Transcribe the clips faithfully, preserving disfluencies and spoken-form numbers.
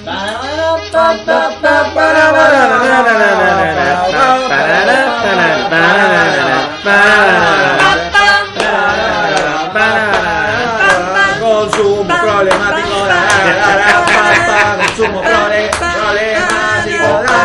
Consumo problemático. Consumo problemático.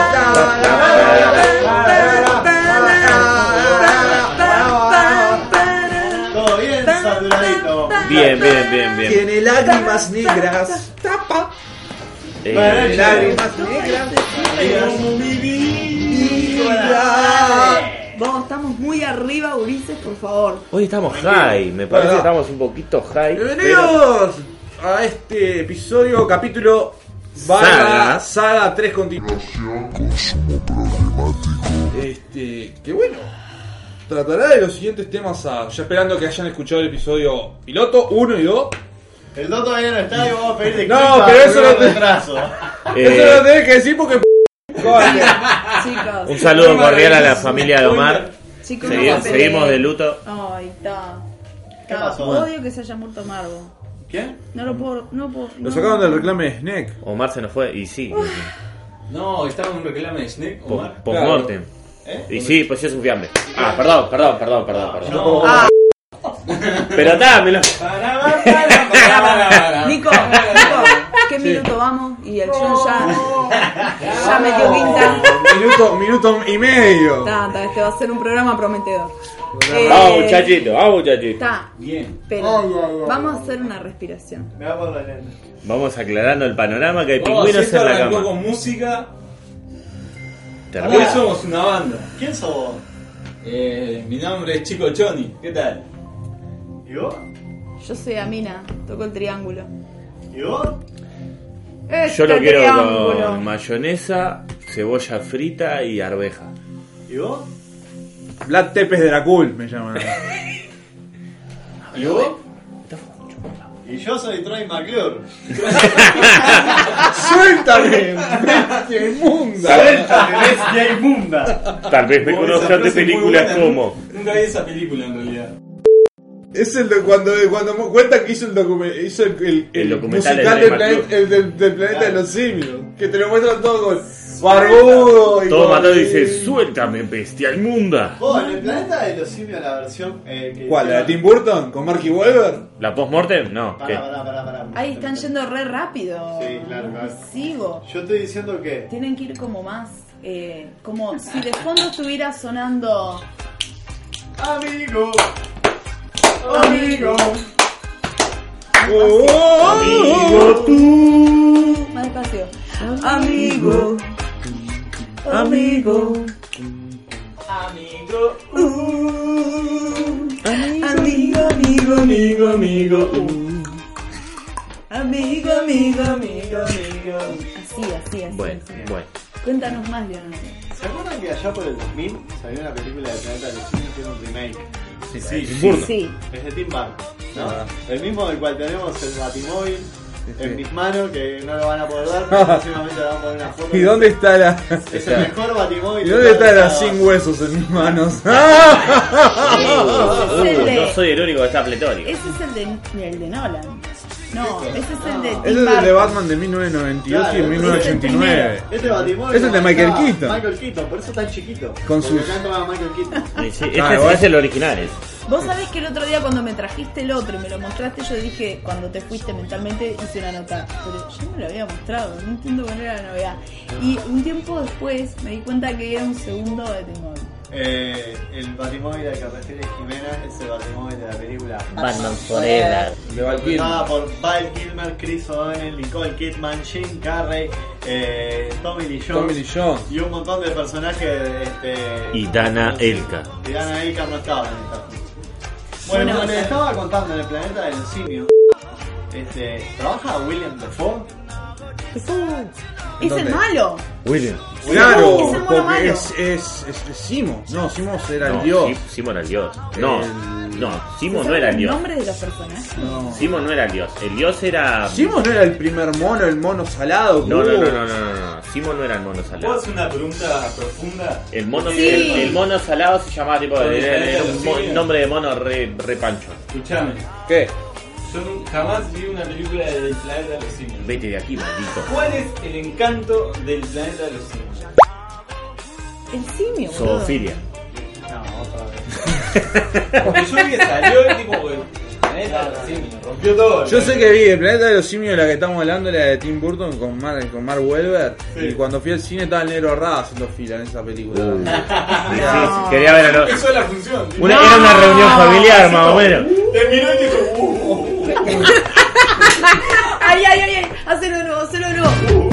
Todo bien, saturadito. Bien, bien, bien, bien. Tiene lágrimas negras. Tapa. Eh, Lágrimas negras. Como mi vida. Vamos, estamos muy arriba, Ulises, por favor. Hoy estamos high, me parece que estamos un poquito high. pero- Bienvenidos a este episodio, capítulo Vaga, Saga tres continuación. Consumo problemático. Este, que bueno, tratará de los siguientes temas, a, ya esperando que hayan escuchado el episodio piloto uno y dos. El dos todavía no está y vamos a pedir No, disculpas pero por eso el no te- retraso. Eh, Eso lo tenés que decir porque coño. Chicos, un saludo cordial a la familia de Omar. chicos, Segui- no se peleen. seguimos de luto. Ay, está. ¿Qué Está. pasó? Odio que se haya muerto Margo. ¿Quién? No lo puedo, no puedo. Lo no. sacaron del reclame de Snake. Omar se nos fue y sí, No, estaba en un reclame de Snake, po- Omar. post-mortem. ¿Eh? Y sí, pues sí es un fiambre. Ah, perdón, perdón, perdón, perdón, perdón. No. Ah, Pero está, me lo... Pará, pará, pará, pará, pará. Nico, Nico, ¿qué minuto vamos? Y el John ya, ya metió quinta. Minuto, minuto y medio. Está, está, este va a ser un programa prometedor. Eh, Vamos muchachito, vamos muchachito. Está, Bien. pero vamos a hacer una respiración. Me va a poner la lente. Vamos aclarando el panorama que hay Oh, pingüinos si esto en la arrancó cama. con música. Terrible. Hoy somos una banda. ¿Quién sos vos? Eh, mi nombre es Chico Choni. ¿Qué tal? ¿Y vos? Yo soy Amina, toco el triángulo. ¿Y vos? Este Yo lo quiero triángulo. con mayonesa, cebolla frita y arveja. ¿Y vos? Vlad Tepes de la Cool me llaman. ¿Y vos? Y yo soy Troy McClure. ¡Suéltame! ¡Bestia inmunda! Bestia inmunda. Tal vez me Oh, conozcan esa de frase es muy películas buena, como... Nunca vi esa película en realidad. Es el de cuando, cuando cuenta que hizo el, document, hizo el, el, El el documental musical del del, Troy planeta, el del, del planeta Claro. de los simios. Que te lo muestran todo con barbudo y Todo con- matado y dice, suéltame, bestia inmunda. Vos, en el planeta de los simios, la versión. Eh, que ¿Cuál? ¿La de Tim Burton? ¿Con Marky Wahlberg? ¿La post-mortem? No. ¿qué? Pará, pará, pará, pará. Ahí están yendo re rápido. Sí, claro, claro. Sigo. Yo estoy diciendo que. Tienen que ir como más, eh, como si de fondo estuviera sonando. Amigo. Amigo. Oh, Amigo tú. Más despacio. Amigo. Amigo. Amigo. Amigo, amigo, amigo, amigo. Uh. Amigo, amigo, amigo, amigo. Así, así, así. Bueno, así. bueno. Cuéntanos más, Leonardo. ¿Se acuerdan que allá por el dos mil salió una película de Planeta de los Simios que era un remake? Sí, Sí, sí. Burton. Sí. Es de Tim Burton, ¿no? Ah. El mismo del cual tenemos el Batimóvil sí. en mis manos, que no lo van a poder ver, pero próximamente le vamos a poner una foto. ¿Y dónde está la.? Es el mejor Batimóvil. ¿Y dónde está la total, sin huesos en mis manos? Uh, no soy el único que está pletórico. Ese es el de, el de Nolan. No, ese es el de Tim Ese es el de Burton. Batman de mil novecientos noventa y ocho Claro, y mil novecientos ochenta y nueve. Este Batimóvil. Es el de Michael estaba Keaton. Michael Keaton, por eso tan chiquito. Con Porque sus- acá entraba Michael Keaton. Sí, sí, Ah, este igual. es el original. es. Vos sabés que el otro día cuando me trajiste el otro y me lo mostraste, yo dije, cuando te fuiste mentalmente, hice una nota. Pero yo me lo había mostrado, no entiendo cuál era la novedad. Y un tiempo después me di cuenta que era un segundo de Batimóvil. Eh, el Batimóvil al que refiere Jimena es el Batimóvil de la película Batman Forever. De Val Kilmer. interpretada por Val Kilmer, Chris O'Donnell, Nicole Kidman, Jim Carrey, eh, Tommy Lee Jones Tommy Lee Jones. y un montón de personajes. Este, Y Dana Elka. Y Dana Elka no estaba en esta. Bueno, Bueno, como les o sea- estaba contando, en el planeta de los simios, este, trabaja William Dafoe. Es ¿Dónde? el malo. William. Claro, Es el mono porque malo. es, es, es, es Simo. No, Simo era No, el dios. Si- Simo era el dios. No, El- no, Simo ¿Se no era el saben dios. los nombres de los personajes? No. Simo no era el dios. El dios era. Simo no era el primer mono, el mono salado. que No, no, hubo. no, no, no, no, no. Simo no era el mono ¿Puedo salado. hacer una pregunta profunda? El mono, Sí. el, el mono salado se llamaba tipo. Con el Era, era planeta de un los mo- simios. nombre de mono re, re pancho. Escuchame. ¿Qué? Yo nunca, jamás vi una película del planeta de los simios. Vete de aquí, maldito. ¿Cuál es el encanto del planeta de los simios? El simio, boludo. Zoofilia. No, otra vez. Porque yo vi que salió el tipo el planeta de los simios. Rompió todo. Yo sé que vi el planeta de los simios, de la que estamos hablando, la de Tim Burton con Mark, con Mark Wahlberg. Sí. Y cuando fui al cine estaba el negro Arrada haciendo fila en esa película. Uh. No. Sí, quería ver a los... Empezó la función. tío. Una, era una reunión familiar, más o menos. Terminó y dijo, uh. Ay, ay, ay, ay. Hacelo de nuevo, hacelo de nuevo.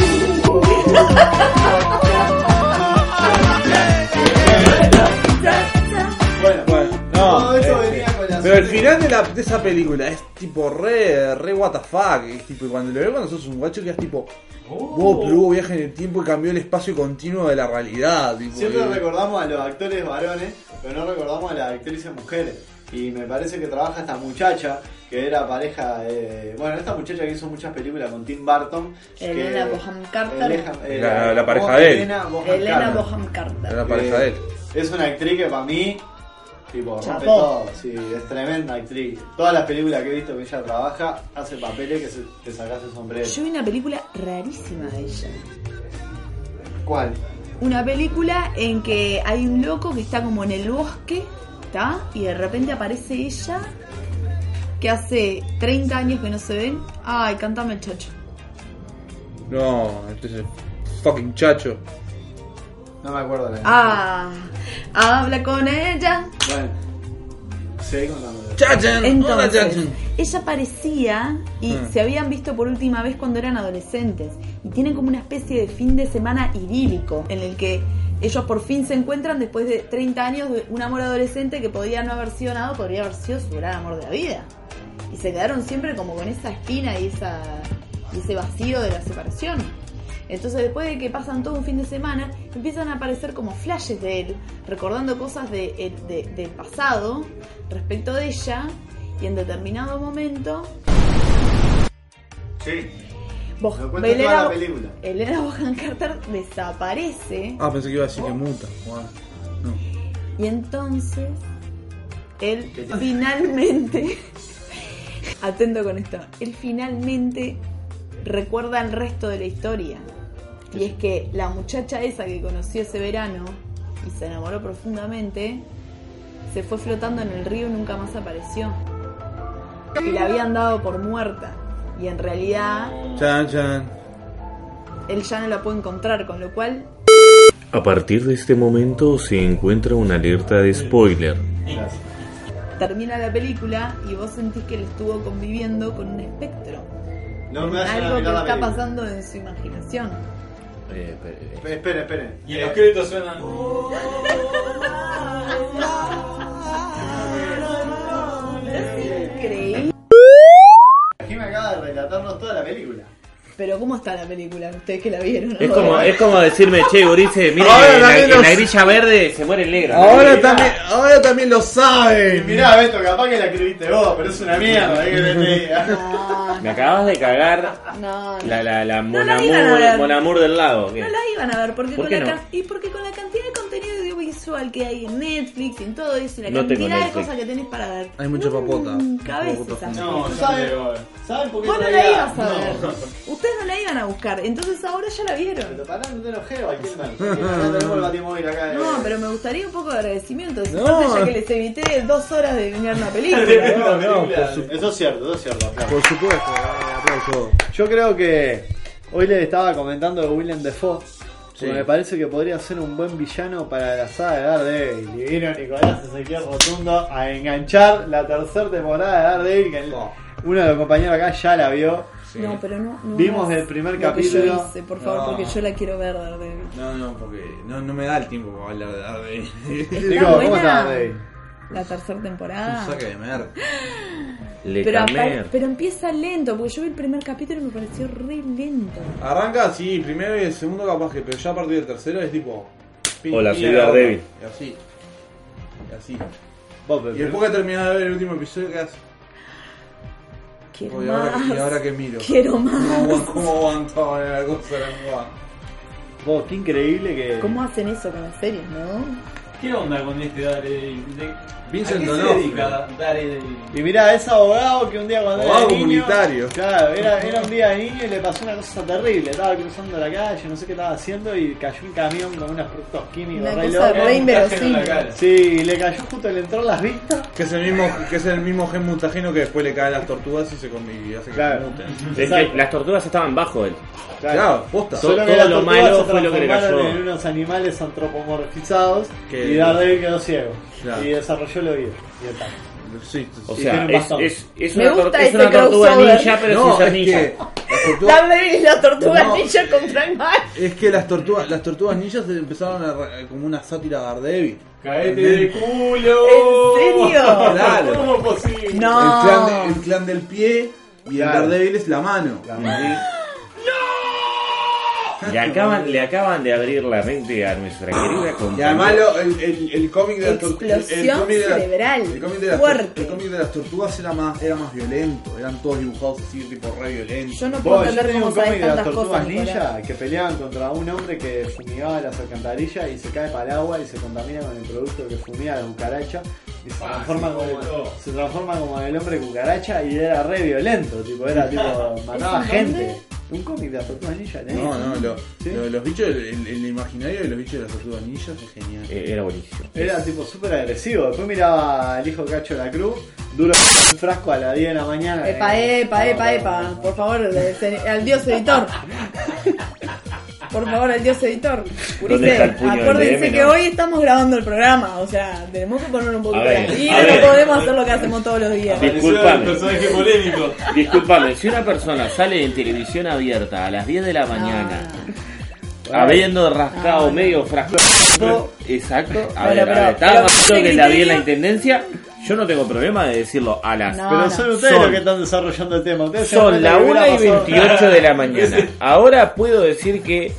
Bueno, Bueno, todo no. eso este, venía con la pero el serie. final de, la, de esa película es tipo re, re what the fuck. Es tipo, y cuando lo ves cuando sos un guacho quedas tipo, wow, pero hubo viaje en el tiempo y cambió el espacio continuo de la realidad. Tipo, Siempre y- recordamos a los actores varones, pero no recordamos a las actrices mujeres. Y me parece que trabaja esta muchacha, que era pareja de... Bueno, esta muchacha que hizo muchas películas con Tim Burton. Elena que- Bonham Carter. Elena- eh, La- la pareja Bo- de él. Elena Bonham Elena Carter. Bonham Carter. Era la pareja de él. Es una actriz que para mí, tipo, rompe Chapó. todo. Sí, es tremenda actriz. Todas las películas que he visto que ella trabaja, hace papeles que se, te sacas el sombrero. Yo vi una película rarísima de ella. ¿Cuál? Una película en que hay un loco que está como en el bosque, ¿está? Y de repente aparece ella, que hace treinta años que no se ven. Ay, cántame el chacho. No, este es el fucking chacho. No me acuerdo la Ah, habla con ella. Bueno, seguí contando. Chachan, hola Entonces, Chachan. ella parecía y Mm. se habían visto por última vez cuando eran adolescentes. Y tienen como una especie de fin de semana idílico en el que ellos por fin se encuentran después de treinta años de un amor adolescente que podría no haber sido nada, podría haber sido su gran amor de la vida. Y se quedaron siempre como con esa espina y, esa, y ese vacío de la separación. Entonces después de que pasan todo un fin de semana, empiezan a aparecer como flashes de él, recordando cosas de, el- de- del pasado respecto de ella, y en determinado momento Sí. Bo- Lo cuenta toda la película. Elena Bonham Carter desaparece, Ah, pensé que iba a decir que muta. Bueno, no. y entonces él ¿Qué tiene? finalmente, atento con esto, él finalmente recuerda el resto de la historia. Y es que la muchacha esa que conoció ese verano y se enamoró profundamente, se fue flotando en el río y nunca más apareció. Y la habían dado por muerta. Y en realidad Chan, chan. él ya no la puede encontrar, con lo cual A partir de este momento se encuentra una alerta de spoiler. Gracias. termina la película y vos sentís que él estuvo conviviendo con un espectro. No me vayan a Algo que mirar la está película. pasando en su imaginación. Eh, eh, eh. Eh, Esperen, esperen. Y en los Eh, créditos suenan. Es increíble. Aquí me acaba de relatarnos toda la película. Pero ¿cómo está la película? Ustedes que la vieron. Es ¿no? como, es como decirme, che, Gurice, mira, Ahora en la, también en los- la grilla verde se muere el negro. Ahora también, ahora también lo saben. Mirá, Beto, capaz que la escribiste vos, pero es una mierda, ¿eh? Que te diga. No, Me acabas de cagar no, no. la, la, la No la iban a ver. Monamur, Monamur del lago. ¿qué? No la iban a ver porque ¿Por con qué la no? can- y porque con la cantidad de contenido audiovisual que hay en Netflix y en todo eso y la No tengo cantidad de Netflix. cosas que tenés para ver. Hay mucha papota. Nunca ves Mucha esa papota. No, yo ¿Saben? no llego a ver. ¿Saben por qué Vos no traía? la ibas a No. ver. Ustedes no la iban a buscar. Entonces ahora ya la vieron. Pero pará, no te enojes, Baquelman. Acá tenemos el batimóvil acá. eh. No, pero me gustaría un poco de agradecimiento de su No. parte, ya que les evité dos horas de mirar una película. No, no, por, su- Eso es cierto, eso es cierto. claro. por supuesto. eh, aplauso. Yo creo que hoy les estaba comentando de Willem Dafoe. Sí. Porque me parece que podría ser un buen villano para la saga de Daredevil. Y vino Nicolás Ezequiel Rotundo a enganchar la tercera temporada de Daredevil. Que el- uno de los compañeros acá ya la vio. No, pero no. no Vimos hagas el primer lo que capítulo. yo hice, por favor, No. porque yo la quiero ver, Daredevil. No, no, porque no, no me da el tiempo para hablar de Daredevil. ¿Está Digo, ¿cómo buena está Daredevil? la tercera temporada? Un saque de merda. Le Pero, camé. apar- pero empieza lento, porque yo vi el primer capítulo y me pareció re lento. Arranca, sí, primero y el segundo capaz que, pero ya a partir del tercero es tipo... pin, Hola, pin, soy a la Daredevil. boca. Y así. Y así. Vos, pero- Y después que terminás de ver el último episodio, ¿qué haces? Quiero Y ahora, más. y ahora que miro. Quiero ¿Cómo, más. aguant- cómo aguantaba la cosa de la jugada? vos, qué increíble que. ¿Cómo hacen eso con las series, no? ¿Qué onda con este Daredevil? ¿De- Vincent ¿A qué se D'Onofrio. dedica Daredevil? Y mirá, es abogado que un día cuando Abogado era niño, comunitario. claro, era, era un día de niño y le pasó una cosa terrible. Estaba cruzando la calle, no sé qué estaba haciendo y cayó un camión con unos productos químicos Una re cosa locos. re Un traje en la inverosímil. cara. Sí, y le cayó justo, le entró en las vistas. Que es el mismo, que es el mismo gen mutageno que después le cae a las tortugas y se come y hace que Claro. se muten. Es que las tortugas estaban bajo él. Claro, posta. Todo- Solo que todo las lo tortugas malo se fue lo que le transformaron cayó. en unos animales antropomorfizados Que- y Daredevil quedó ciego. Claro. Y desarrolló el oído. Y el tacto. Sí, O Y sea, tiene un es, bastón. es, es Me una, tor- gusta es ese una tortuga crossover. ninja, pero no, sin ser es ninja. que las tortugas, Daredevil y la tortuga No. ninja contra el mal. es que las tortugas, las tortugas ninjas empezaron a re- como una sátira a Daredevil. ¡Caete de culo! ¿En serio? Claro. ¿Cómo es posible? No. El clan, de- el clan del pie y Claro. el Daredevil es la mano. La mano. Le acaban, le acaban de abrir la mente a nuestra querida Y compañera. además lo- el, el, el cómic de las tortugas. Explosión cerebral, El cómic de las, fuerte. el cómic de las tortugas era más, era más violento. Eran todos dibujados así, tipo re violentos. Yo no puedo Vos, yo entender tenía cómo un sabes cómic de las tantas tortugas cosas, Nicolás. ninja que peleaban contra un hombre que fumigaba las alcantarillas y se cae para el agua y se contamina con el producto que fumía la cucaracha y se transforma, sí, como, como todo. se transforma como el hombre cucaracha y era re violento, tipo, era tipo, mataba ¿Es en gente. dónde? Un cómic de las tortugas ninja, ¿eh? No, no, lo- ¿Sí? lo- los bichos, el, el- el imaginario de los bichos de las tortugas ninjas es genial. Eh, Era buenísimo. Era tipo súper agresivo. Después miraba al hijo Cacho de la Cruz, duro un frasco a las diez de la mañana. Epa, epa, epa, epa. Por favor, le- al dios editor. Por favor, al dios editor. ¿Dónde Ulises, está el puño del acuérdense D M, que no? hoy estamos grabando el programa. O sea, tenemos que poner un poquito A ver, de a gira. ver. No podemos hacer lo que hacemos todos los días. Sí. Apareció Disculpame. el personaje polémico. Disculpame, si una persona sale en televisión abierta a las diez de la mañana, Bueno. habiendo rascado No, no. medio frasco, exacto, a Bueno, ver, pero- a ver, estaba pero más ese que la vi en la criterio- intendencia, yo no tengo problema de decirlo a las... No. Pero son ustedes Son- los que están desarrollando el tema. Ustedes se dan Son cuenta la que hubiera una y pasado- veintiocho de la mañana. Ahora puedo decir que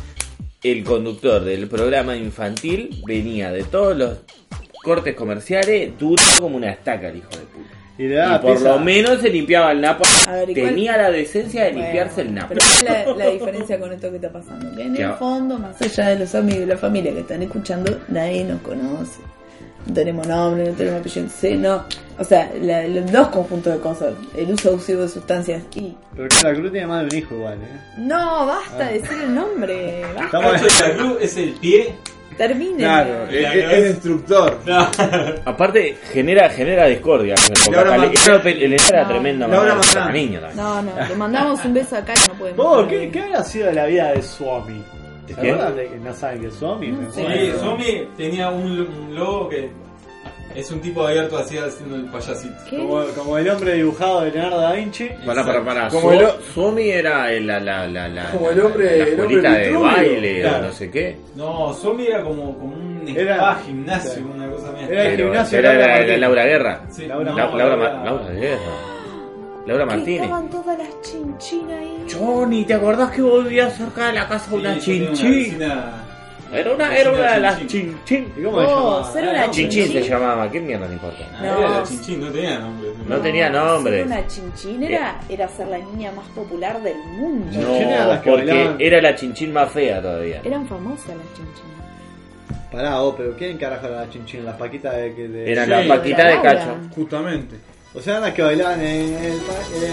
el conductor del programa infantil venía de todos los cortes comerciales, duro como una estaca el hijo de puta. Y le daba Y por pizza. lo menos se limpiaba el napo. A ver, ¿y cuál- Tenía la decencia de Bueno, limpiarse el napo. Pero ¿cuál es la, la diferencia con esto que está pasando? Que en Que el a- fondo, más allá de los amigos y la familia que están escuchando, nadie nos conoce. No tenemos nombre, no tenemos apellido. Sí, no. O sea, la- los dos conjuntos de cosas. El uso abusivo de sustancias y... Pero que la Cruz tiene más de un hijo igual, ¿eh? No, basta de decir el nombre. Basta. Estamos Cacho de la Cruz es el pie. Terminen. Claro, es, La es- cabeza. es destructor. No. Aparte, genera genera discordia. Porque Laura hasta Mar- le- el era No. tremendo Laura para Marrán. niño también. No, no, le mandamos un beso acá que no podemos. Vos, ¿qué, ¿qué habrá sido de la vida de Swami? ¿Se quién? acuerdan de que no saben que es Swami? No Me sé. muero. Sí, Zombie tenía un, un logo que es un tipo abierto así haciendo el payasito. ¿Qué? Como, como el hombre dibujado de Leonardo da Vinci. Para, para, para. Como Como el- Suomi era el- la, la, la, la, Como el la- hombre- la el hombre escuelita de Vitruvio. baile Claro. o no sé qué. No, Zombie era como, como un Era- spa, gimnasio, claro. una cosa mía. Era el Pero, gimnasio pero de Laura era Martínez. la Laura Guerra. Sí, La- no, Laura, Laura- Ma- Laura Guerra. Laura Que Martínez. estaban todas las chinchinas ahí. Johnny, ¿te acordás que volvía cerca de la casa Sí, una yo tenía una chinchín? vecina- Era una, era una de las chinchín. ¿Y cómo se Vos, llama? ser una Chinchín se chinchín. llamaba, ¿qué mierda me importa? Ah, No. era la chinchín, no tenía nombre. No tenía nombre. Ser una chinchín era, era ser la niña más popular del mundo. ¿Quién eran No, las que porque bailaban? era la chinchín más fea todavía. Eran famosas las chinchinas. Pará, vos, pero ¿quién carajo era la chinchín? Las paquitas de que. De... Era Sí, la paquita de Laura. cacho. Justamente. O sea, eran las que bailaban en el. pa- en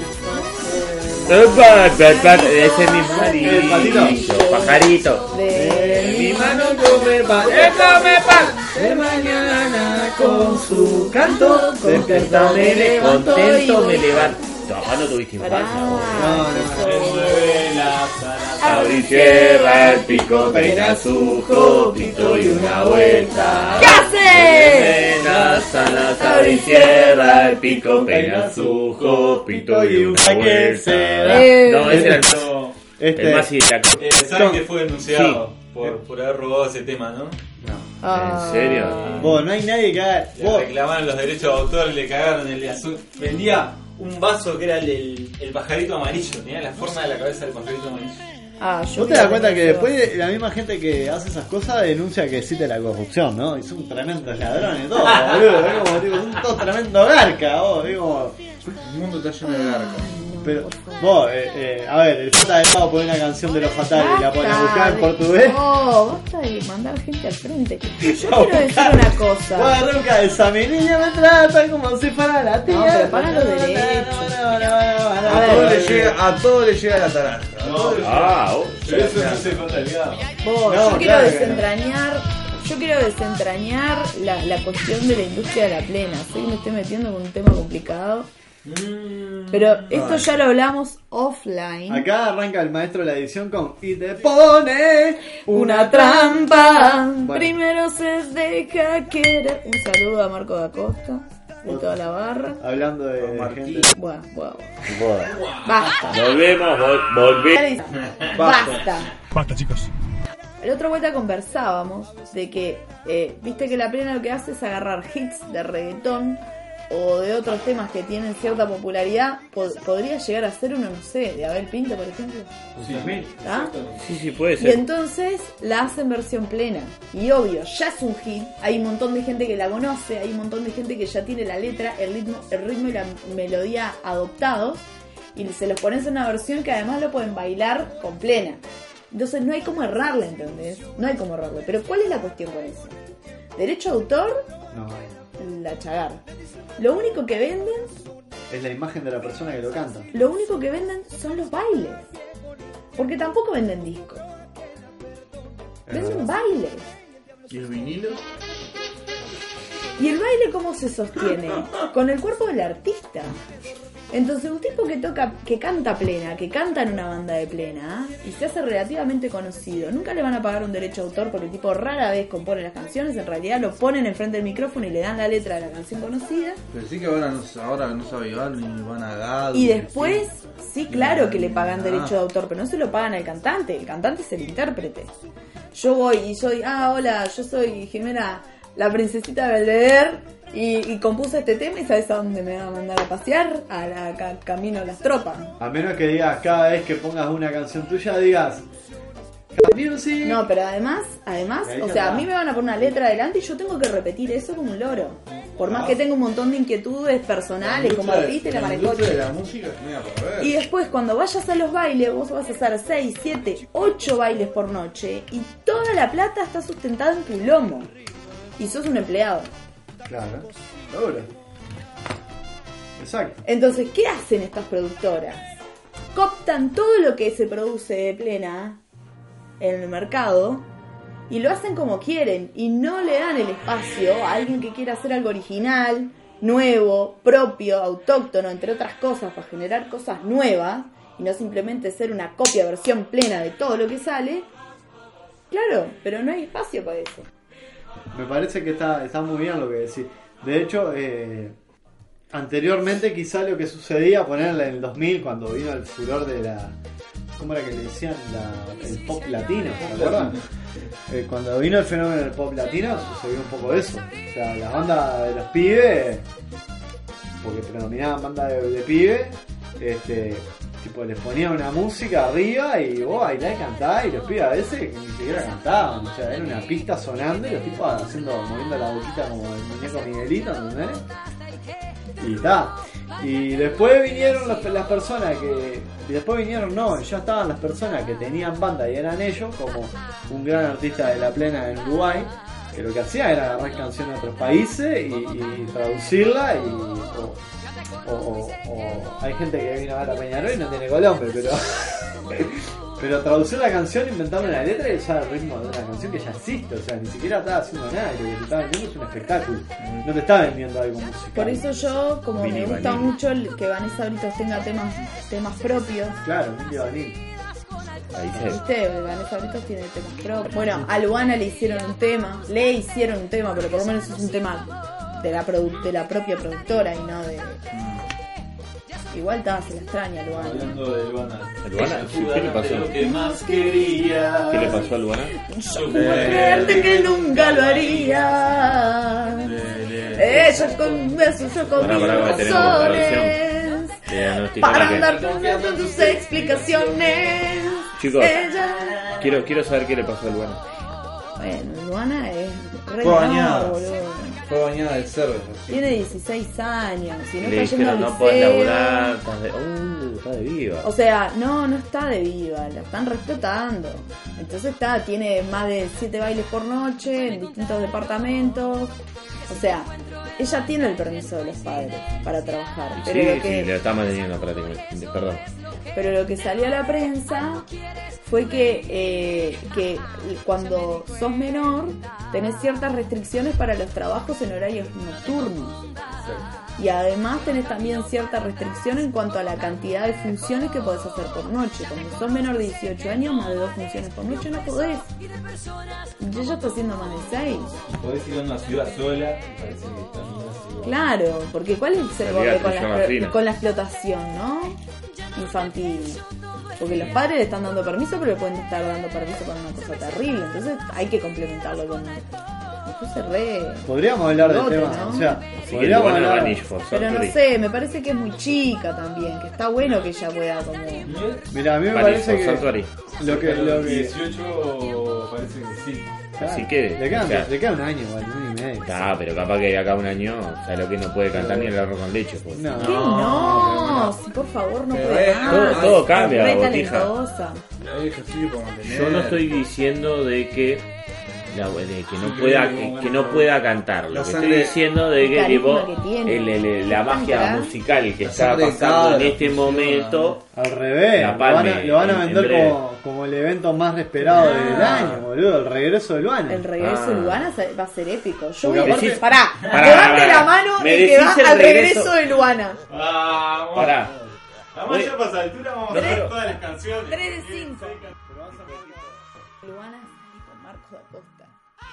el- Epa, pa, pa, Ese es mi El patito. pajarito. Pajarito. De Mi mano come pan, ¡eh, come pan! De mañana con su canto. Despierta, me levanto contento y me voy. levanto. No, no tuviste Pará. infancia vos. No, no, El nueve, la sala. Abre y cierra el pico, peina su copito y una vuelta. ¿Qué hace? Penas a las abre y cierra el pico, peina su copito y una vuelta. Eh. No, ese era el, Este. el más ideal. Eh, ¿Saben que fue denunciado Sí. por, por haber robado ese tema, no? Ah. ¿En serio? Vos, no hay nadie que haga. Le Vos, reclamaron los derechos de autor, le cagaron el azul. Vendía un vaso que era el, el, el pajarito amarillo, tenía la forma de la cabeza del pajarito amarillo. Ah, yo ¿Vos te vi das cuenta que eso. después la misma gente que hace esas cosas denuncia que existe la corrupción, ¿no? Y son tremendos ladrones, todos, boludo. Es como, tipo, son todos tremendos garcas, vos. Es como. El mundo está lleno de garcas. Pero por favor. vos, eh, eh, a ver, el J de Pau pone una canción de los fatales y la pone a buscar en portugués. No, basta de mandar gente al frente. Yo quiero decir una cosa. Guarruca, esa mi niña me trata como si fuera la tía. No, pero pagan los derechos. No, no, no, no, no, A ver, todo le eh, llega, a todo le llega la tarasca. A No, todo le pero- llega. Ah, oh. Pero eso no se contra el gado. Vos, No, yo quiero claro que no. desentrañar, yo quiero desentrañar la, la cuestión de la industria de la plena. Sé que me estoy metiendo con un tema complicado, Mm. pero esto ya lo hablamos offline. Acá arranca el maestro de la edición con y te pone Una trampa, Bueno. primero se deja querer. Un saludo a Marco da Costa, de toda la barra. Hablando de, de Martín. gente. Buah, buah, buah. Bueno. Basta. Volvemos, vol- volvemos. Basta. Basta, chicos. La otra vuelta conversábamos de que, eh, viste que la plena lo que hace es agarrar hits de reggaetón o de otros temas que tienen cierta popularidad. Po- podría llegar a ser uno, no sé, de Abel Pinto, por ejemplo. Sí. ¿Ah? Sí, sí, puede Y ser. entonces la hacen versión plena. Y obvio, ya es un hit. Hay un montón de gente que la conoce, hay un montón de gente que ya tiene la letra, el ritmo, el ritmo y la melodía adoptados. Y se los pones en una versión que además lo pueden bailar con plena. Entonces no hay como errarle, ¿entendés? No hay como errarle. Pero ¿cuál es la cuestión con eso? Derecho de autor, No, la chagar. Lo único que venden, es la imagen de la persona que lo canta. lo único que venden son los bailes. Porque tampoco venden discos. Es Venden verdad. bailes. ¿Y el vinilo? ¿Y el baile cómo se sostiene? Con el cuerpo del artista. Entonces un tipo que toca, que canta plena, que canta en una banda de plena y se hace relativamente conocido, nunca le van a pagar un derecho de autor porque el tipo rara vez compone las canciones, en realidad lo ponen enfrente del micrófono y le dan la letra de la canción conocida. Pero sí que ahora no, ahora no sabe llevar ni van a Gado. Y ni después, sí, claro que le pagan derecho de autor, pero no se lo pagan al cantante, el cantante es el intérprete. Yo voy y soy, ah, hola, yo soy Jimena, la princesita de Belvedere, y, y compuse este tema y ¿sabes a dónde me van a mandar a pasear? A la ca- camino a las tropas. A menos que digas cada vez que pongas una canción tuya, digas Music. No, pero además, además, Ahí o ya sea, está. a mí me van a poner una letra adelante y yo tengo que repetir eso como un loro. Por más que tenga un montón de inquietudes personales como artista y la la industria de maricocha. la música es media para ver. Y después cuando vayas a los bailes, vos vas a hacer seis, siete, ocho bailes por noche y toda la plata está sustentada en tu lomo. Y sos un empleado. Claro, seguro. Exacto. Entonces, ¿qué hacen estas productoras? Cooptan todo lo que se produce de plena en el mercado y lo hacen como quieren y no le dan el espacio a alguien que quiera hacer algo original, nuevo, propio, autóctono, entre otras cosas, para generar cosas nuevas y no simplemente ser una copia, versión plena de todo lo que sale. Claro, pero no hay espacio para eso. Me parece que está, está muy bien lo que decís. De hecho, eh, anteriormente quizá lo que sucedía, ponerla en el dos mil, cuando vino el furor de la... ¿Cómo era que le decían? La- el pop latino, ¿se acuerdan? Eh, cuando vino el fenómeno del pop latino sucedió un poco eso. O sea, las bandas de los pibes, porque predominaban bandas de, de pibes, este, tipo les ponían una música arriba y vos bailás y cantás y los pibes a veces ni siquiera cantaban. O sea, era una pista sonando y los tipos haciendo, moviendo la boquita como el muñeco Miguelito, ¿entendés? Y está. Y después vinieron las, las personas que... Y después vinieron, no, ya estaban las personas que tenían banda y eran ellos, como un gran artista de la plena en Uruguay, que lo que hacía era agarrar canciones de otros países y, y traducirla y... O, o, o- o- hay gente que vino a ver a Peñarol y no tiene Colombia, pero... Pero traducir la canción, inventarle una letra y usar el ritmo de una canción que ya existe, o sea, ni siquiera estaba haciendo nada, y lo que te estaba vendiendo es un espectáculo, no te está vendiendo algo musical. Por eso yo, como Vini me gusta Vanilli. mucho el que Vanessa Britos tenga temas temas propios. Claro, Mili Vanilli. Ahí se... ¿Viste? Vanessa Britos tiene temas propios. Bueno, a Luana le hicieron un tema, le hicieron un tema, pero por lo menos es un tema de la, produ- de la propia productora y no de... Igual estaba, se la extraña Luana. Hablando de Luana. ¿Luana? Sí, ¿qué le pasó? Lo que más quería. ¿Qué le pasó a Luana? Yo puedo creerte que nunca lo haría. Ella con besos, yo con Pará, mis pará, que tenemos la razones. Eh, no estoy Para claro que- andar confiando en tus explicaciones. Chicos, Ella... quiero, quiero saber qué le pasó a Luana. Bueno, Luana es re Fue menor, bañada. boludo. Fue Fue bañada del cerdo. así. Tiene dieciséis años y no Le está yendo dijeron, al no podés liceo. laburar, estás de... Uh, está de viva. O sea, no, no está de viva, la están respetando. Entonces está, tiene más de siete bailes por noche en distintos departamentos. O sea, ella tiene el permiso de los padres para trabajar. Pero, Sí, lo sí, que, le está manteniendo prácticamente. Perdón. pero lo que salió a la prensa fue que, eh, que cuando sos menor tenés ciertas restricciones para los trabajos en horarios nocturnos. Y además tenés también cierta restricción en cuanto a la cantidad de funciones que podés hacer por noche. Cuando sos menor de dieciocho años, más de dos funciones por noche no podés. Y ella está haciendo más de seis. Podés ir a una ciudad sola, me parece que está en una ciudad. Claro, porque ¿cuál es el Salía borde con Trillona la, fina. con la explotación, no? Infantil. Porque los padres le están dando permiso, pero le pueden estar dando permiso para una cosa terrible. Entonces hay que complementarlo con... Entonces re... Podríamos hablar del Bigote, tema, ¿no? o sea, Así que podríamos bueno, hablar. Vanish for Pero no Surgery. sé, me parece que es muy chica también, que está bueno que ella pueda como... Mira, a mí me Vanish parece for que Surgery. lo que, A los lo que dieciocho parece que sí. Así que, le queda, o sea, le queda un año, igual, un año y medio. Está, pero capaz que de acá a un año, o sea, lo que no puede cantar ni el arroz con leche. Pues. No, ¿Qué no? Si por favor no Pero puede es- más. todo- todo cambia, Es re botija. talentosa. Hay ejercicio para mantener. Yo no estoy diciendo de que la- de que no Sí, pueda que- que, que no pueda cantar. Lo La que sangre- estoy diciendo de el que carisma tipo que tiene. el- el- el- la magia Cantará. musical que La está sangre de pasando en cabra este funciona. momento. al revés, La lo Palme, van a, lo van a en- en vender breve. como, como el evento más esperado Ah. del año, boludo, el regreso de Luana. El regreso Ah. de Luana se- va a ser épico. Yo Porque voy a... aparte- Pará, Pará, levante pará. la mano Me el que va decís el al regreso. regreso de Luana. Vamos. Pará. Vamos ya para esa altura, vamos a Tres- hacer todas las canciones. tres de cinco. Luana salí con Marcos Acosta.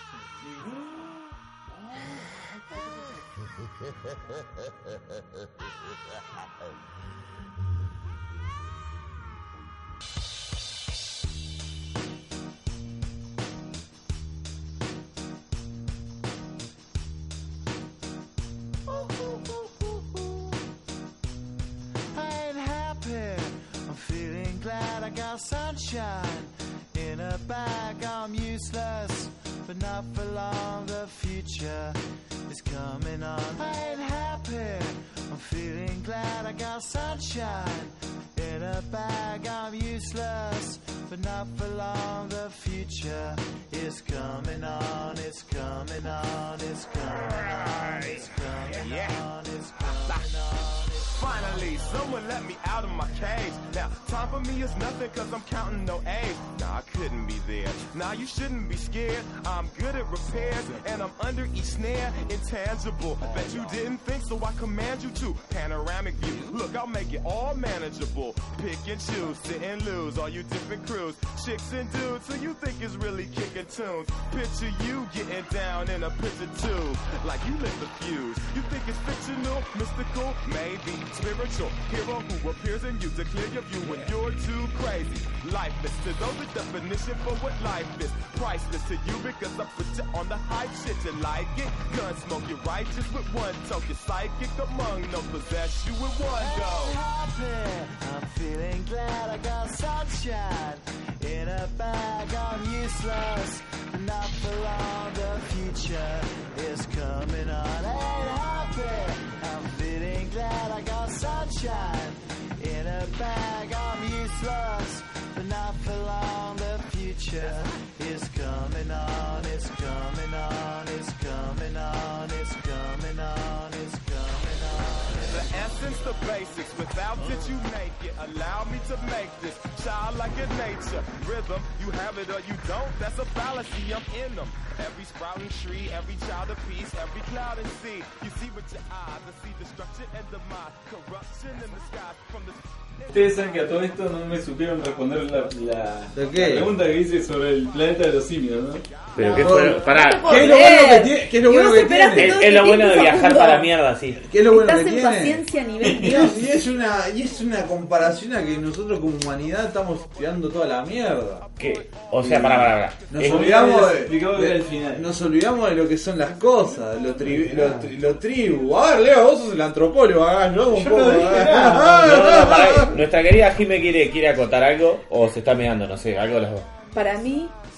I ain't happy. I'm feeling glad I got sunshine in a bag. I'm useless, but not for long. The future is coming on. I ain't happy. I'm feeling glad I got sunshine in a bag. I'm useless, but not for long. The future is coming on. It's coming on. It's coming on. It's coming on. It's coming on. Finally, someone let me out of my cage. Now, time for me is nothing cause I'm counting no A's. Nah, I couldn't be there. Nah, you shouldn't be scared. I'm good at repairs and I'm under each snare. Intangible. Bet you didn't think, so I command you to. Panoramic view. Look, I'll make it all manageable. Pick and choose, sit and lose. All you different crews. Chicks and dudes who you think is really kicking tunes. Picture you getting down in a picture tube. Like you lit the fuse. You think it's fictional, mystical, maybe. Spiritual hero who appears in you to clear your view when you're too crazy. Lifeless to those, the definition for what life is. Priceless to you because I put you on the hype shit. You like it? Gun smoke, you're righteous with one toke. You're psychic among no possess you with one go. Happy. I'm feeling glad I got sunshine in a bag. I'm useless, but not for long. The future is coming on. Ain't happy. I'm feeling glad I got sunshine in a bag. I'm useless, but not for long. The future is coming on. It's coming on. It's coming on. It's coming on. It's coming on. The essence, the basics. Without it, you make it. Allow me to make this child like a nature. Rhythm, you have it or you don't. That's a fallacy. I'm in them. Every sprouting tree, every child of peace, every cloud and sea. You see with your eyes, I see destruction and demise. Corruption in the sky from the... Ustedes saben que a todo esto no me supieron responder la, la, ¿De qué? la pregunta que hice sobre el planeta de los simios, ¿no? Pero qué No. fue, pará. ¿Qué es lo bueno que tiene? ¿Qué es lo Y bueno vos que esperaste tiene? Es, todo es lo este bueno de tiempo, viajar Facundo. para la mierda, sí. ¿Qué es lo bueno Estás que en tiene? paciencia a nivel Y Dios. es, y es una y es una comparación a que nosotros como humanidad estamos tirando toda la mierda. ¿Qué? O sea, pará, pará, pará. Nos Es- olvidamos de, explicado de- al final. nos olvidamos de lo que son las cosas, lo, tri, lo, tri- lo tribu. A ver, Leo, vos sos el antropólogo, hagáslo un Yo poco. no dije ah. nada. No, no, pará. Nuestra querida Jime quiere, quiere acotar algo o se está mirando, no sé, algo de las dos. Para mí,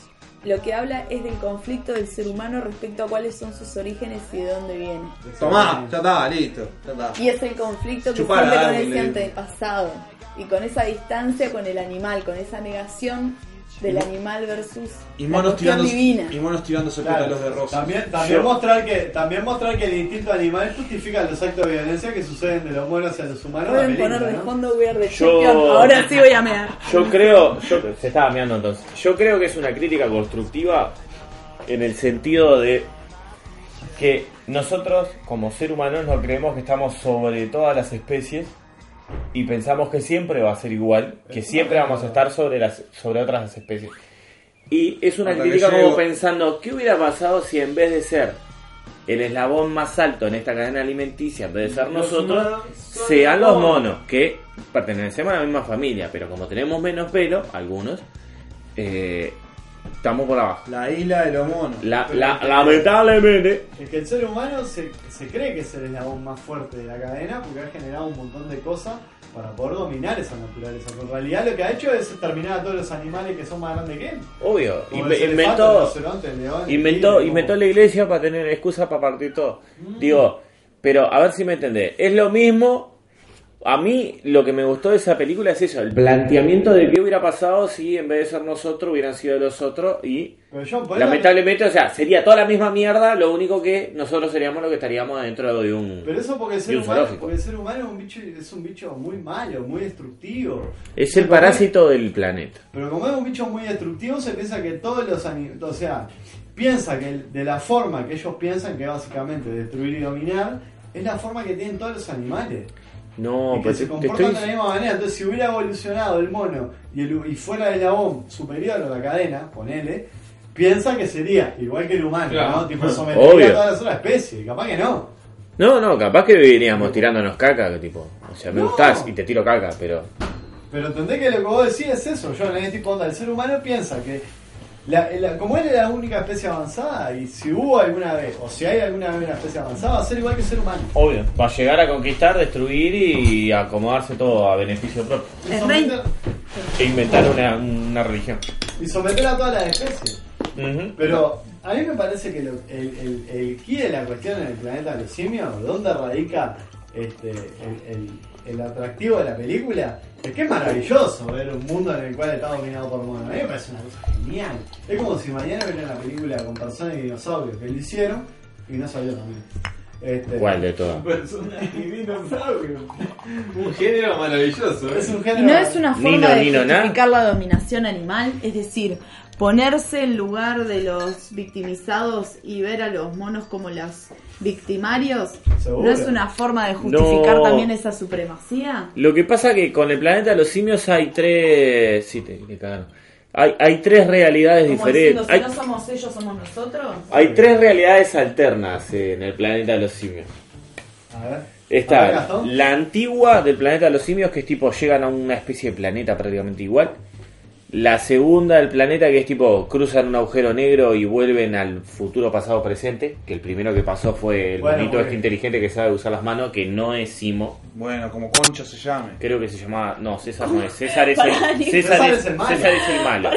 lo que habla es del conflicto del ser humano respecto a cuáles son sus orígenes y de dónde viene. Tomá, ya está, listo. Ya está. Y es el conflicto que Chupala, siente con Darwin, ese le- antepasado. Y con esa distancia con el animal, con esa negación del animal versus Y la monos cuestión tirándose, divina. y monos tirándose Claro, pétalos de rosa. También, también, Yo- mostrar que, también mostrar que el instinto animal justifica los actos de violencia que suceden de los monos hacia los humanos. en la Pueden película, poner de ¿no? fondo We Are the Yo- Champion. Ahora sí voy a mear. Yo creo, yo, se estaba mirando entonces. Yo creo que es una crítica constructiva en el sentido de que nosotros como seres humanos no creemos que estamos sobre todas las especies y pensamos que siempre va a ser igual, que siempre vamos a estar sobre las sobre otras especies. Y es una Hasta que crítica llego- como pensando, ¿qué hubiera pasado si en vez de ser el eslabón más alto en esta cadena alimenticia, en vez de ser Los nosotros, monos son sean los monos. monos, que pertenecemos a la misma familia, pero como tenemos menos pelo, algunos, eh, estamos por abajo. La isla de los monos. La, la, lamentablemente, Es que el ser humano se, se cree que es el eslabón más fuerte de la cadena porque ha generado un montón de cosas para poder dominar esa naturaleza. Pero en realidad lo que ha hecho es exterminar a todos los animales que son más grandes que él. obvio, Como inve- los elefantes, el inventó, rinoceronte, el león, el inventó, tigre, inventó como- la iglesia para tener excusa para partir todo. Digo, pero a ver si me entendés. Es lo mismo. A mí lo que me gustó de esa película es eso, el planteamiento de qué hubiera pasado si en vez de ser nosotros hubieran sido los otros y Pero yo, por eso- lamentablemente, o sea, sería toda la misma mierda, lo único que nosotros seríamos los que estaríamos dentro de un... Pero eso porque el Y ser un humano, zoológico. porque el ser humano es un bicho, es un bicho muy malo, muy destructivo. Es el parásito del planeta. Pero como es un bicho muy destructivo, se piensa que todos los animales, o sea, piensa que el- de la forma que ellos piensan que básicamente destruir y dominar es la forma que tienen todos los animales. No, y que pero se te, te comportan estoy... de la misma manera. Entonces, si hubiera evolucionado el mono y, el, y fuera del eslabón superior a la cadena, ponele, piensa que sería igual que el humano, Claro. ¿no? Tipo, sometiría Obvio. a todas las otras especies. Capaz que no. No, no, capaz que viviríamos tirándonos caca, que tipo, o sea, me No. gustás y te tiro caca, pero... Pero entendés que lo que vos decís es eso. Yo en este tipo onda, el ser humano piensa que la, la- como él es la única especie avanzada, y si hubo alguna vez, o si hay alguna vez una especie avanzada, va a ser igual que el ser humano. Obvio, va a llegar a conquistar, destruir y acomodarse todo a beneficio propio. Y Es rey. someter, E inventar una, una religión. y someter a todas las especies. Ujú. Pero a mí me parece que lo- el, el, el key de la cuestión en el planeta de los simios, ¿dónde radica este, el, el, el atractivo de la película? Es que es maravilloso ver un mundo en el cual está dominado por monos. A mí me parece una cosa genial. Es como si mañana viera una película con personas y dinosaurios que lo hicieron y no salió también. Este, ¿Cuál de todas? Personas y dinosaurios. Un género maravilloso. ¿eh? Es un Y género. no es una forma Nino, de Nino, na. justificar la dominación animal, es decir, ponerse en lugar de los victimizados y ver a los monos como los victimarios. Seguro. ¿No es una forma de justificar No. también esa supremacía? Lo que pasa que con el planeta de los simios hay tres... Sí, te, te cagaron. Hay, hay tres realidades Como diferentes. diciendo, si Hay, no somos ellos, somos nosotros. hay tres realidades alternas eh, en el planeta de los simios. A ver. A ver, Está Gastón. la antigua del planeta de los simios, que es tipo, llegan a una especie de planeta prácticamente igual. La segunda del planeta, que es tipo, cruzan un agujero negro y vuelven al futuro, pasado, presente. Que el primero que pasó fue el Bueno, bonito porque- este inteligente que sabe usar las manos, que no es Simo. Bueno, como concha se llame. Creo que se llamaba... No, César no es. César es Pará, el, Nico. César César es, es el malo. César es el malo.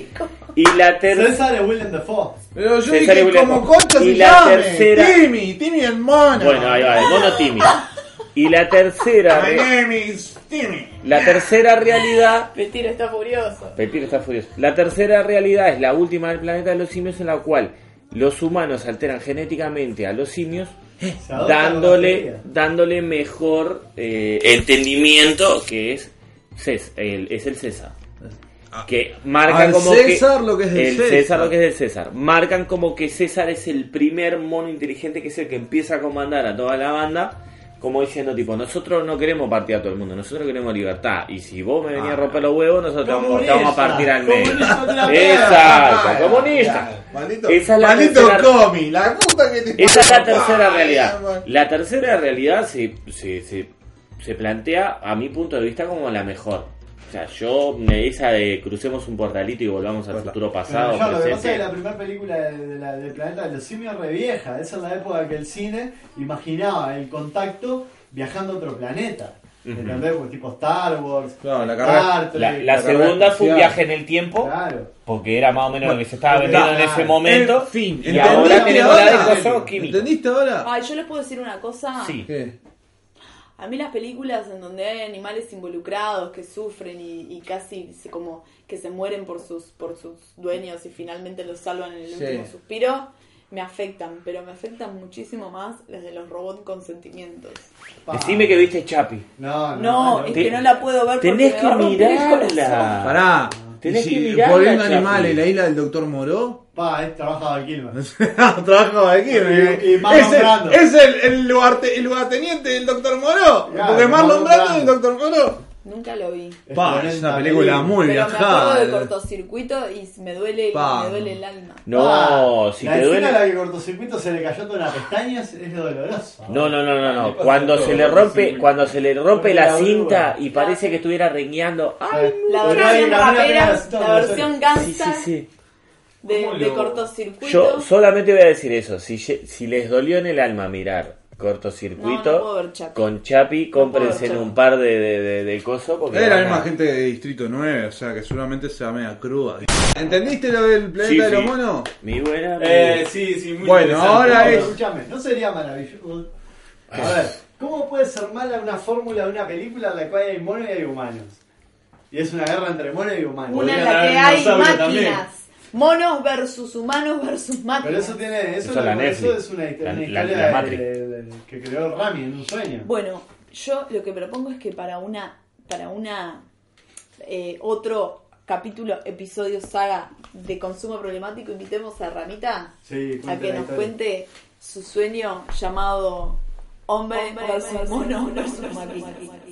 Y la tercera... César es Willem Dafoe. Pero yo César y dije William como Dafoe. concha Y se la llame. tercera- Timmy, Timmy el mono. Bueno, ahí va, el mono Timmy. Y la tercera... My re- name is Timmy. La tercera realidad... Petiro está furioso. Pepito está furioso. La tercera realidad es la última del planeta de los simios, en la cual los humanos alteran genéticamente a los simios, Se adopta con dándole, bacteria. dándole mejor eh, entendimiento, que es, Cés- el, es el César. Que marcan Al como César que lo que es del el César. lo que es del César. Marcan como que César es el primer mono inteligente, que es el que empieza a comandar a toda la banda. Como diciendo, tipo, nosotros no queremos partir a todo el mundo, nosotros queremos libertad. Y si vos me venís a romper los huevos, nosotros te vamos, te vamos a partir al medio. Comunista, no te la Exacto, Ah, comunista. Maldito, Esa es la maldito tercera- comi, la puta que te Esa es la parió, tercera papá. realidad. La tercera realidad se, se, se, se plantea, a mi punto de vista, como la mejor. O sea, yo, me- esa de crucemos un portalito y volvamos al futuro pasado, Pero yo, lo que pasa es que presente. la primera película de, de la, del planeta de los simios es re vieja. Esa es la época que el cine imaginaba el contacto viajando a otro planeta. ¿Entendés? Pues tipo Star Wars, Claro, la carrera- Star Trek. La, la La segunda carrera fue un espacial. viaje en el tiempo, Claro. porque era más o menos lo que se estaba Bueno, vendiendo en claro. ese momento. En fin, y ahora ¿entendiste tenemos la de ahora? Kosovo Químico. ¿Entendiste ahora? Ay, yo les puedo decir una cosa. Sí. ¿Qué? A mí las películas en donde hay animales involucrados que sufren y, y casi se, como que se mueren por sus por sus dueños y finalmente los salvan en el Sí. último suspiro, me afectan, pero me afectan muchísimo más las de los robots con sentimientos. Pa. Decime que viste Chapi. No, no, No, no. es Te- que no la puedo ver porque Tenés me que va a romper el corazón. mirarla. Pará. Tenés ¿Y que si mirarla, volviendo Chapi. animales, la isla del doctor Moró? Pa, es trabajo de Kilmer. Trabajo aquí. Y- y Marlon es el, Brando. es el, el, lugarte- el lugarteniente del doctor Moró. Claro, porque Marlon Marlon Brando es Brando. el doctor Moró. Nunca lo vi. Pa, es una película muy Pero me viajada. acuerdo de cortocircuito y me duele, Pa. me duele el alma. No, si la te escena duele. en la que cortocircuito se le cayó toda una pestaña es es doloroso. No, no, no, no, no. Le pasa Cuando todo, se le sí, rompe, sí. cuando se le rompe la La cinta oruga. y parece que estuviera rengueando. ¡Ay! La Pero versión nadie camina rapera, apenas, la todo, versión Sí, gangsta sí, sí. de, ¿Cómo de lo- cortocircuito. Yo solamente voy a decir eso. Si, ye- si les dolió en el alma mirar cortocircuito, No, no puedo ver Chapi. con Chapi, cómprense puedo ver un par de, de, de, de coso. Porque Es la van a- misma gente de Distrito nueve, o sea que seguramente sea media cruda. ¿Entendiste lo del planeta Sí, de los sí. monos? Mi buena. Eh, sí, sí, muy Bueno, interesante. ahora Ahora, es- escúchame, ¿no sería maravilloso? A ver, ¿cómo puede ser mala una fórmula de una película en la cual hay monos y hay humanos? Y es una guerra entre monos y humanos. Una en Podrían la que haber hay dinosaurio máquinas. Monos versus humanos versus Pero máquinas. eso tiene, eso, Eso es la eso Netflix. es una, La- una la- historia la de- Matrix. de- de- que creó Rami en un sueño. Bueno, yo lo que propongo es que para una para una eh, otro capítulo, episodio, saga de consumo problemático, invitemos a Ramita Sí, a cuente que la nos historia. cuente su sueño llamado hombre versus mono versus máquina.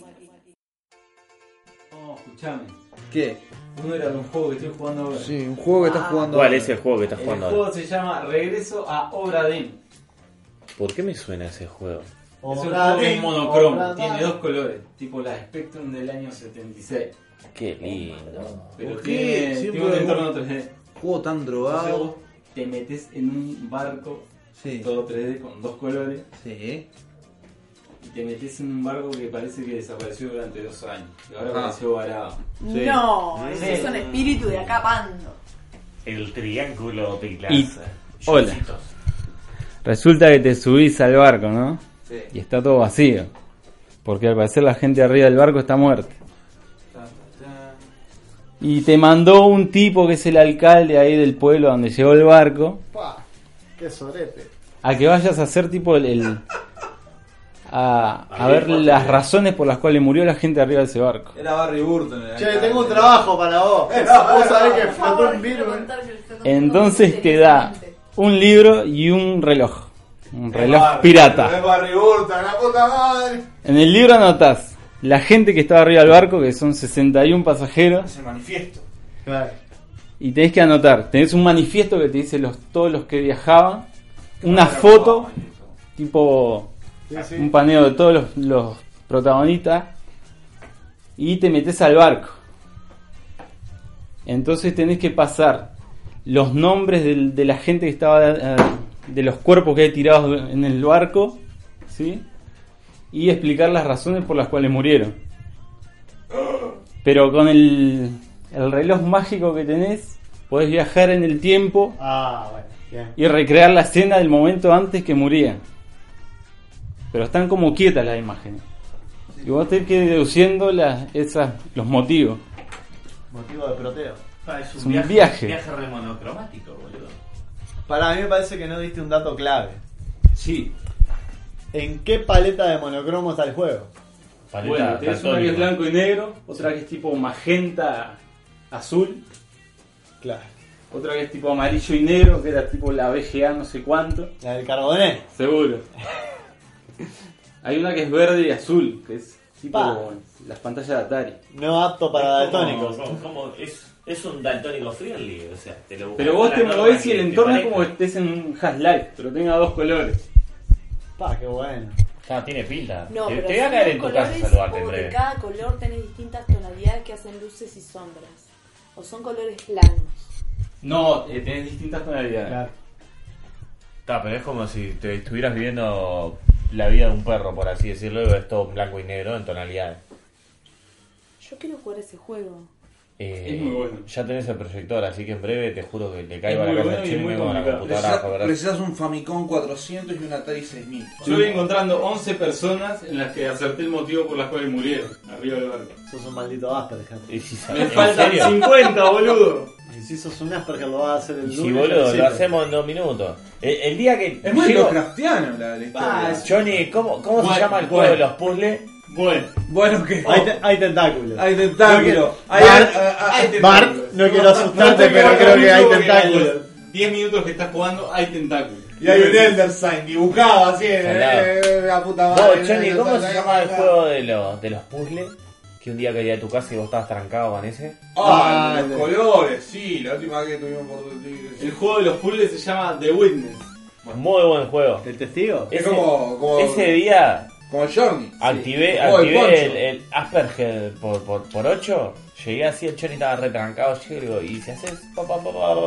No, escuchame. ¿Qué? Uno era de un juego que estoy jugando ahora. Sí, un juego que estás jugando. ¿Cuál ahora. es el juego que estás El jugando juego ahora? se llama Regreso a Obra Dinn. ¿Por qué me suena ese juego? Es un Obra juego que es Dinn, monocromo, Obra tiene Dinn. dos colores, tipo la Spectrum del año setenta y seis. Qué lindo. Pero ¿Por qué tiene, siempre tiene un hay entorno tres D. Juego tan Entonces drogado. vos te metes en un barco Sí. todo tres D con dos colores Sí. y te metes en un barco que parece que desapareció durante dos años y ahora Ah. apareció varado. Sí. No, Sí. esos son espíritus de acá pando. El triángulo de Y- glaza. hola. Chocitos. Resulta que te subís al barco, ¿no? Sí. Y está todo vacío. Porque al parecer la gente arriba del barco está muerta. Ta, ta, ta. Y te mandó un tipo que es el alcalde ahí del pueblo donde llegó el barco Pa, qué sorete. a que vayas a hacer tipo el... el- a, a Ahí, ver cuatro, las eh. razones por las cuales murió la gente arriba de ese barco. Era Barry Burton. el Che, alcalde. tengo un trabajo para vos. Vos sabés que flotó un virus. Entonces te da un libro y un reloj. Un Es reloj Barry, pirata. Es Barry Burton, la puta madre. En el libro anotás la gente que estaba arriba del barco, que son sesenta y uno pasajeros, Es el manifiesto. Claro. y tenés que anotar. Tenés un manifiesto que te dice los, todos los que viajaban, una foto, tipo Sí, sí. un paneo de todos los, los protagonistas, y te metes al barco. Entonces tenés que pasar los nombres del- de la gente que estaba, eh, de los cuerpos que hay tirados en el barco, ¿sí? Y explicar las razones por las cuales murieron. Pero con el, el reloj mágico que tenés, podés viajar en el tiempo Ah, bueno, bien. y recrear la escena del momento antes que morían. Pero están como quietas las imágenes. Y vos tenés que ir deduciendo las, esas, los motivos. Motivo de proteo. Ah, es Es un viaje. Viaje re monocromático, boludo. Para mí me parece que no diste un dato clave. Sí. ¿En qué paleta de monocromo está el juego? Paleta Bueno, tenés una que es daltónica. blanco y negro, otra que es tipo magenta azul, Claro. otra que es tipo amarillo y negro, que era tipo la V G A no sé cuánto. La del carboné. Seguro. Hay una que es verde y azul, que es tipo Pa. las pantallas de Atari. No apto para daltónicos. Como- como- es, es un daltónico friendly, o sea, te lo Pero vos la te norma movés y que el te entorno es parezca. como que estés en un Half-Life, pero tenga dos colores. Pa, qué bueno. Ah, tiene pinta. No, te, pero te voy a son caer los en tu colores casa a saludarte en como que breve. cada color tenés distintas tonalidades que hacen luces y sombras. O son colores planos. No, eh, tenés distintas tonalidades. Claro. Está, pero es como si te estuvieras viviendo la vida de un perro, por así decirlo, y ves todo en blanco y negro en tonalidades. Yo quiero jugar ese juego. Eh, Es muy bueno. Ya tenés el proyector, así que en breve te juro que le caigo Es a la muy casa bueno y del muy chino con la complicado. computadora Precisas, abajo, ¿verdad? precisas un Famicom cuatrocientos y un Atari seis mil. Yo voy encontrando once personas en las que acerté el motivo por las cuales murieron arriba del barco. Sos un maldito Asperger. Y si sa- Me ¿en faltan serio? cincuenta, boludo. Y si sos un Asperger lo vas a hacer el Y lunes. si boludo, sí, lo pero- hacemos en dos minutos. El, el día que Es muy llego- Lovecraftiano la, la historia. Ah, es- Johnny, ¿cómo, cómo Bueno, se llama el juego bueno. de los puzzles? Bueno, Bueno, que Hay, te- hay tentáculos. hay tentáculos. Hay, Bart- ah, ah, hay Bart, tentáculos. no quiero asustarte, te pero cagas creo que hay mucho porque a tentáculos. los diez minutos que estás jugando hay tentáculos. y hay un Elder Sign dibujado así en Salado. eh, la puta Vos, madre. Johnny, eh, ¿cómo eh, se eh, llama el eh, juego de los, de los puzzles? Que un día quería ir a tu casa y vos estabas trancado con ese. Ah, Ah, los el- colores, sí, la última vez que tuvimos por El juego de los puzzles se llama The Witness. Muy buen juego. ¿El testigo? Es Ese, como, como, ese día como Journey. activé, El juego del activé poncho. el, el Asperger por, por, por ocho. Llegué así, el Johnny estaba retrancado. Llegué y digo, y si haces. pa, pa, pa, pa,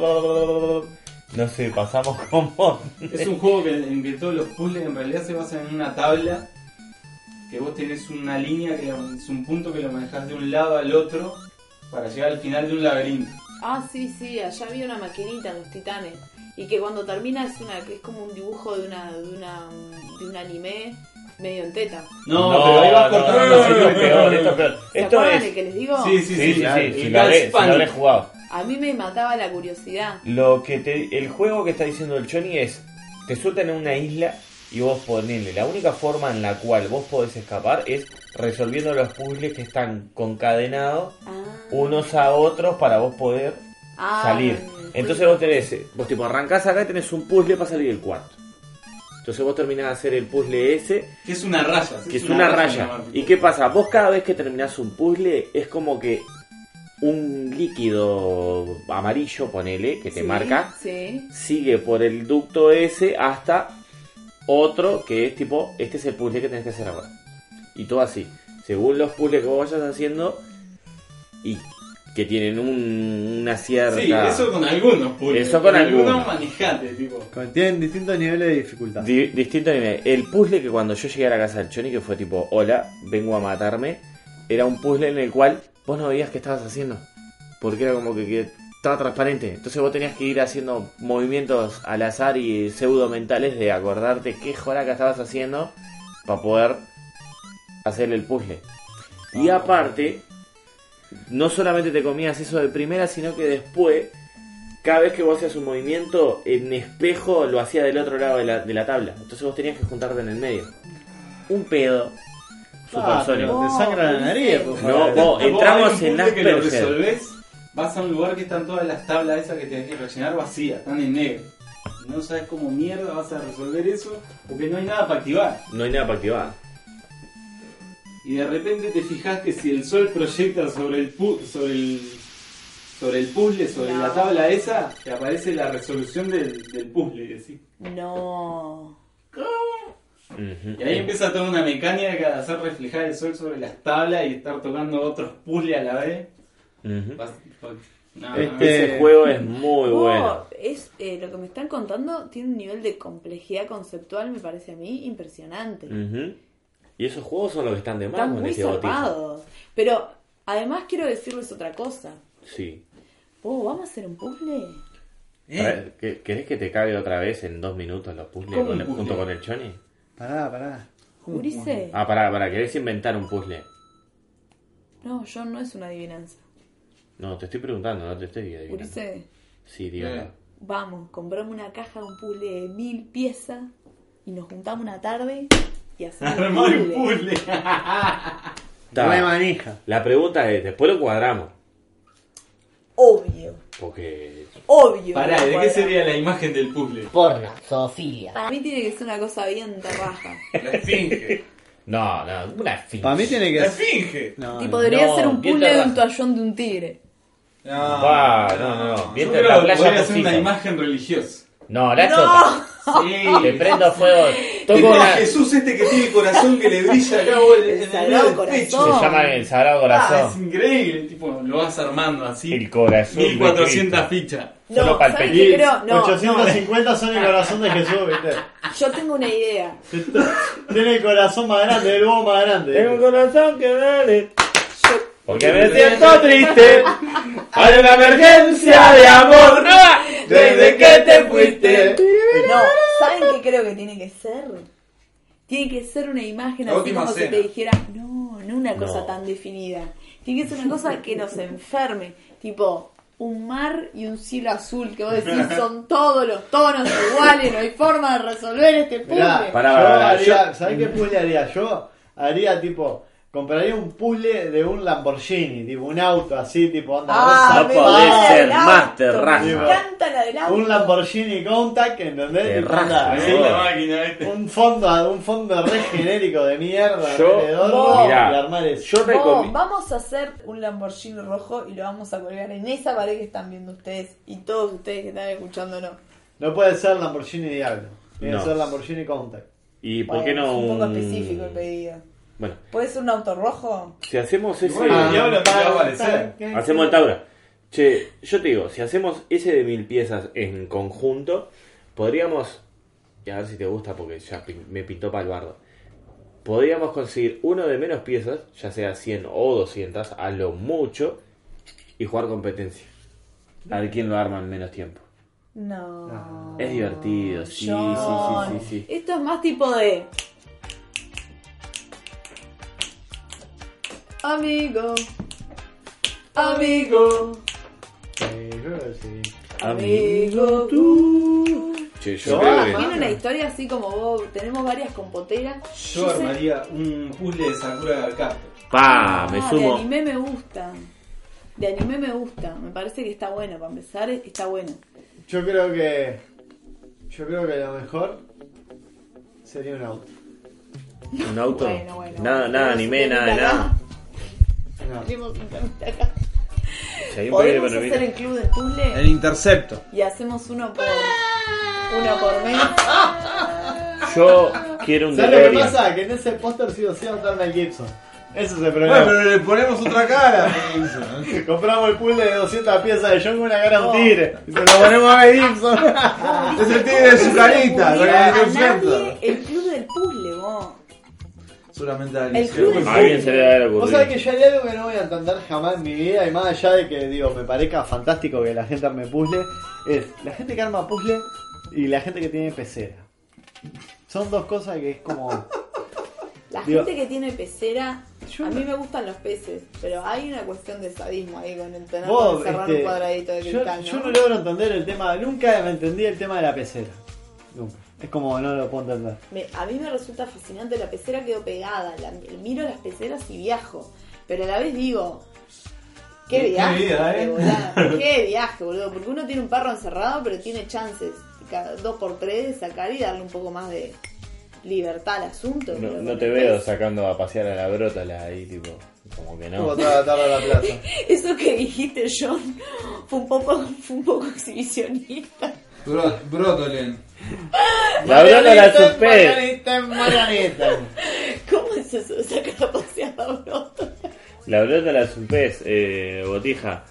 no sé, pasamos como. Es un juego que, en que todos los puzzles en realidad se basan en una tabla. Que vos tenés una línea, que lo- es un punto que lo manejás de un lado al otro para llegar al final de un laberinto. Ah, sí, sí, allá había una maquinita en los Titanes. Y que cuando termina es una que es como un dibujo de una de una de un anime medio en teta. No, pero ahí vas no, cortando no, las esto es líneas. peor, esto es peor. ¿Se Esto acuerdan es. el que les digo? Sí, sí, Sí, sí, sí, el si lo habré, si lo Gas habré Panic. jugado. A mí me mataba la curiosidad. Lo que te, el juego que está diciendo el Johnny es, te sueltan en una isla y vos ponele, la única forma en la cual vos podés escapar es resolviendo los puzzles que están concadenados Ah, unos a otros para vos poder ah, salir. fue- Entonces vos tenés, vos tipo arrancás acá y tenés un puzzle para salir del cuarto. Entonces vos terminás de hacer el puzzle ese, Que es una raya. que es una raya. llamar, tipo. ¿Y qué pasa? Vos cada vez que terminás un puzzle es como que un líquido amarillo, ponele, que te Sí, marca, Sí. sigue por el ducto ese hasta otro que es tipo, este es el puzzle que tenés que hacer ahora. Y todo así, según los puzzles que vos vayas haciendo y que tienen un, una cierta... Sí, eso con algunos puzzles. Eso con algunos. manejate, tipo. Tienen distintos niveles de dificultad. Di- distinto nivel. El puzzle que cuando yo llegué a la casa del Johnny, que fue tipo, hola, vengo a matarme, era un puzzle en el cual vos no veías qué estabas haciendo. Porque era como que, que estaba transparente. Entonces vos tenías que ir haciendo movimientos al azar y pseudo mentales de acordarte qué joraca estabas haciendo para poder hacer el puzzle. Y aparte, no solamente te comías eso de primera, sino que después, cada vez que vos hacías un movimiento, en espejo lo hacía del otro lado de la, de la tabla. Entonces vos tenías que juntarte en el medio. Un pedo. Ah, Supersónico. pero te sangra la nariz. por favor. No, vos, Vos entramos hay un en puzzle que lo Asperger. resolvés, vas a un lugar que están todas las tablas esas que tenés que rellenar vacías, están en negro. No sabes cómo mierda vas a resolver eso porque no hay nada para activar. No hay nada para activar. Y de repente te fijas que si el sol proyecta sobre el pu sobre el sobre el puzzle, sobre No. la tabla esa, te aparece la resolución del, del puzzle. Y decís, No. Ujú. y ahí empieza toda una mecánica de hacer reflejar el sol sobre las tablas y estar tocando otros puzzles a la vez. Ujú. Vas- vas- no, Este- Ese juego es muy Vos, bueno. es, eh, lo que me están contando tiene un nivel de complejidad conceptual, me parece a mí, impresionante. Ujú. Y esos juegos son los que están de más Están con muy ese botijo. zarpados. Pero además quiero decirles otra cosa. Sí. Vos, ¿vamos a hacer un puzzle? Pará, ¿qué- ¿Querés que te cague otra vez en dos minutos los puzzles ¿Cómo con un el- puzzle? junto con el Johnny? Pará, pará. Urice. Ah, pará, pará, ¿querés inventar un puzzle? No, yo no es una adivinanza. No, te estoy preguntando, no te estoy adivinando. Urice, Sí, dígalo. Eh. vamos, compramos una caja de un puzzle de mil piezas y nos juntamos una tarde y hacemos un Armar un puzzle. puzzle. Ta. Re manija. La pregunta es, después lo cuadramos. Obvio, Porque... obvio. Pará, ¿de qué Cuadra. sería la imagen del puzzle? Porno, zoofilia. Para mí tiene que ser una cosa bien terraja. La esfinge. No, no, una fin. Para mí tiene que La ser. esfinge. No, Tipo, no. debería no, ser un bien puzzle de terraja. un toallón de un tigre. No, Va, no, no, no. Bien Yo de creo la que playa podría ser una Tufija. imagen religiosa. No, la ¡No! chota. Sí. Te prendo fuego Toco Tipo una- Jesús este que tiene el corazón que le brilla acá bol- en el Sagrado medio del pecho. Corazón. Se llama el Sagrado Ah, Corazón. es increíble, tipo, lo vas armando así. El corazón de mil cuatrocientas Cristo. fichas. Solo No, pa'l ¿sabes pecho. qué creo? No, ochocientos cincuenta son el corazón de Jesús, ¿viste? no. Yo tengo una idea. Tiene el corazón más grande, el huevo más grande. Tengo un corazón que duele. Yo, Porque me siento triste. Hay una emergencia de amor. ¡Ah! Desde que te fuiste. no, ¿saben qué creo que tiene que ser? Tiene que ser una imagen La así última como si cena. te dijera, no, no una cosa No. tan definida. Tiene que ser una cosa que nos enferme. Tipo, un mar y un cielo azul, que vos decís son todos los tonos iguales, no hay forma de resolver este puzzle. Mirá, Pará, yo pará, pará, haría, yo- ¿sabés qué puzzle haría? Yo haría tipo, compraría un puzzle de un Lamborghini, tipo un auto así, tipo onda Ah, No me podés gusta ser el más auto, terraza. Me encanta la del auto. un Lamborghini Countach, ¿entendés? Tipo, Terraza, onda, ¿no? así, la máquina, ¿viste? un fondo, un fondo re genérico de mierda Yo- alrededor Mirá, y armar eso. Yo Vos, recomiendo. vamos a hacer un Lamborghini rojo y lo vamos a colgar en esa pared que están viendo ustedes y todos ustedes que están escuchándonos. No puede ser Lamborghini Diablo, tiene No. que ser Lamborghini Countach. ¿Y por qué Bueno, no es un poco un- específico el pedido. Bueno, ¿Puede ser un auto rojo? si hacemos ese. Igual el diablo te va a aparecer. Hacemos el Taura. Che, yo te digo, si hacemos ese de mil piezas en conjunto, podríamos. Y a ver si te gusta porque ya pin- me pintó para el bardo. Podríamos conseguir uno de menos piezas, ya sea cien o doscientas, a lo mucho, y jugar competencia. A ver quién lo arma en menos tiempo. No. Es divertido, sí, John. sí, sí, sí, sí. Esto es más tipo de. Amigo. Amigo. Eh, yo creo que sí. Amigo. Tú. Che, Yo yo creo que. Tiene una historia así como vos. Tenemos varias compoteras. Yo sé- armaría un puzzle de Sakura Garcapto. Pa, me Ah, sumo. De anime me gusta. De anime me gusta. Me parece que está bueno. Para empezar, está bueno. Yo creo que. Yo creo que lo mejor sería un auto. Un auto. Bueno, bueno. Nada, bueno. nada, anime, nada de nada. No. Tenemos un temita acá. Si hay un paquete Podemos de hacer palomitas. el club de puzzle El intercepto. y hacemos uno por uno por mes. Yo quiero un ¿Sabes lo que DeLorean. pasa? Que en ese póster sí o sí va a estar Mel Gibson. Ese es el Bueno, problema. pero le ponemos otra cara. Compramos el puzzle de doscientas piezas de John con una cara de un No. tigre. Y se lo ponemos a Mel Gibson. Es el tigre de su carita. Con A el intercepto. nadie el club del puzzle, vos. Solamente a El Alicia. club del A alguien se le debe haber Vos sabés que ocurrido. yo hay algo que no voy a entender jamás en mi vida. Y más allá de que, digo, me parezca fantástico que la gente arme puzzle. Es la gente que arma puzzle y la gente que tiene pecera. Son dos cosas que es como. La Digo- gente que tiene pecera, Yo a no- mí me gustan los peces, pero hay una cuestión de sadismo ahí con el tener Vos, que cerrar este, un cuadradito de yo, cristal, yo ¿no? no logro entender el tema. Nunca me entendí el tema de la pecera. Nunca. Es como no lo puedo entender. Me- a mí me resulta fascinante, la pecera quedó pegada, la- miro las peceras y viajo, pero a la vez digo, qué Qué viaje, vida, ¿eh? boludo, qué viaje, boludo, porque uno tiene un perro encerrado, pero tiene chances cada dos por tres de sacar y darle un poco más de libertad al asunto. No, pero no con te el veo pez- sacando a pasear a la brótola ahí, tipo. Como que Como no. toda la tarde a la plaza. Eso que dijiste, John, fue un poco, fue un poco exhibicionista. Bro- Brotolen. La brótola la Marianita, supe. Marianita, Marianita. ¿Cómo es eso de sacar a pasear a Broto? La brótola es un pez, eh, botija.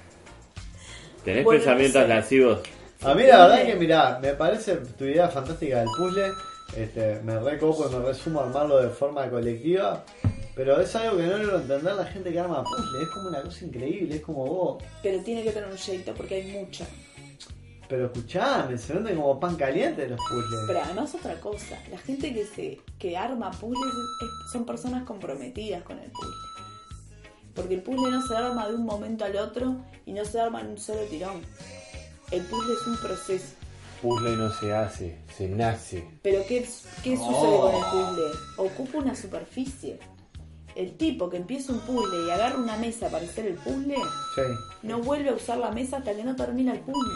¿Tenés Bueno, pensamientos no sé. lascivos? A mí la verdad que mirá, me parece tu idea fantástica del puzzle. Este, me recopo y me resumo a armarlo de forma colectiva. Pero es algo que no logro entender la gente que arma puzzle. Es como una cosa increíble, es como vos. Pero tiene que tener un jeito porque hay mucha. Pero escuchame, se venden como pan caliente los puzzles. Pero además otra cosa, la gente que se que arma puzzles es- son personas comprometidas con el puzzle. Porque el puzzle no se arma de un momento al otro y no se arma en un solo tirón. El puzzle es un proceso. Puzzle no se hace, se nace. Pero ¿qué, qué sucede con el puzzle? Ocupa una superficie. El tipo que empieza un puzzle y agarra una mesa para hacer el puzzle, Sí. no vuelve a usar la mesa hasta que no termina el puzzle.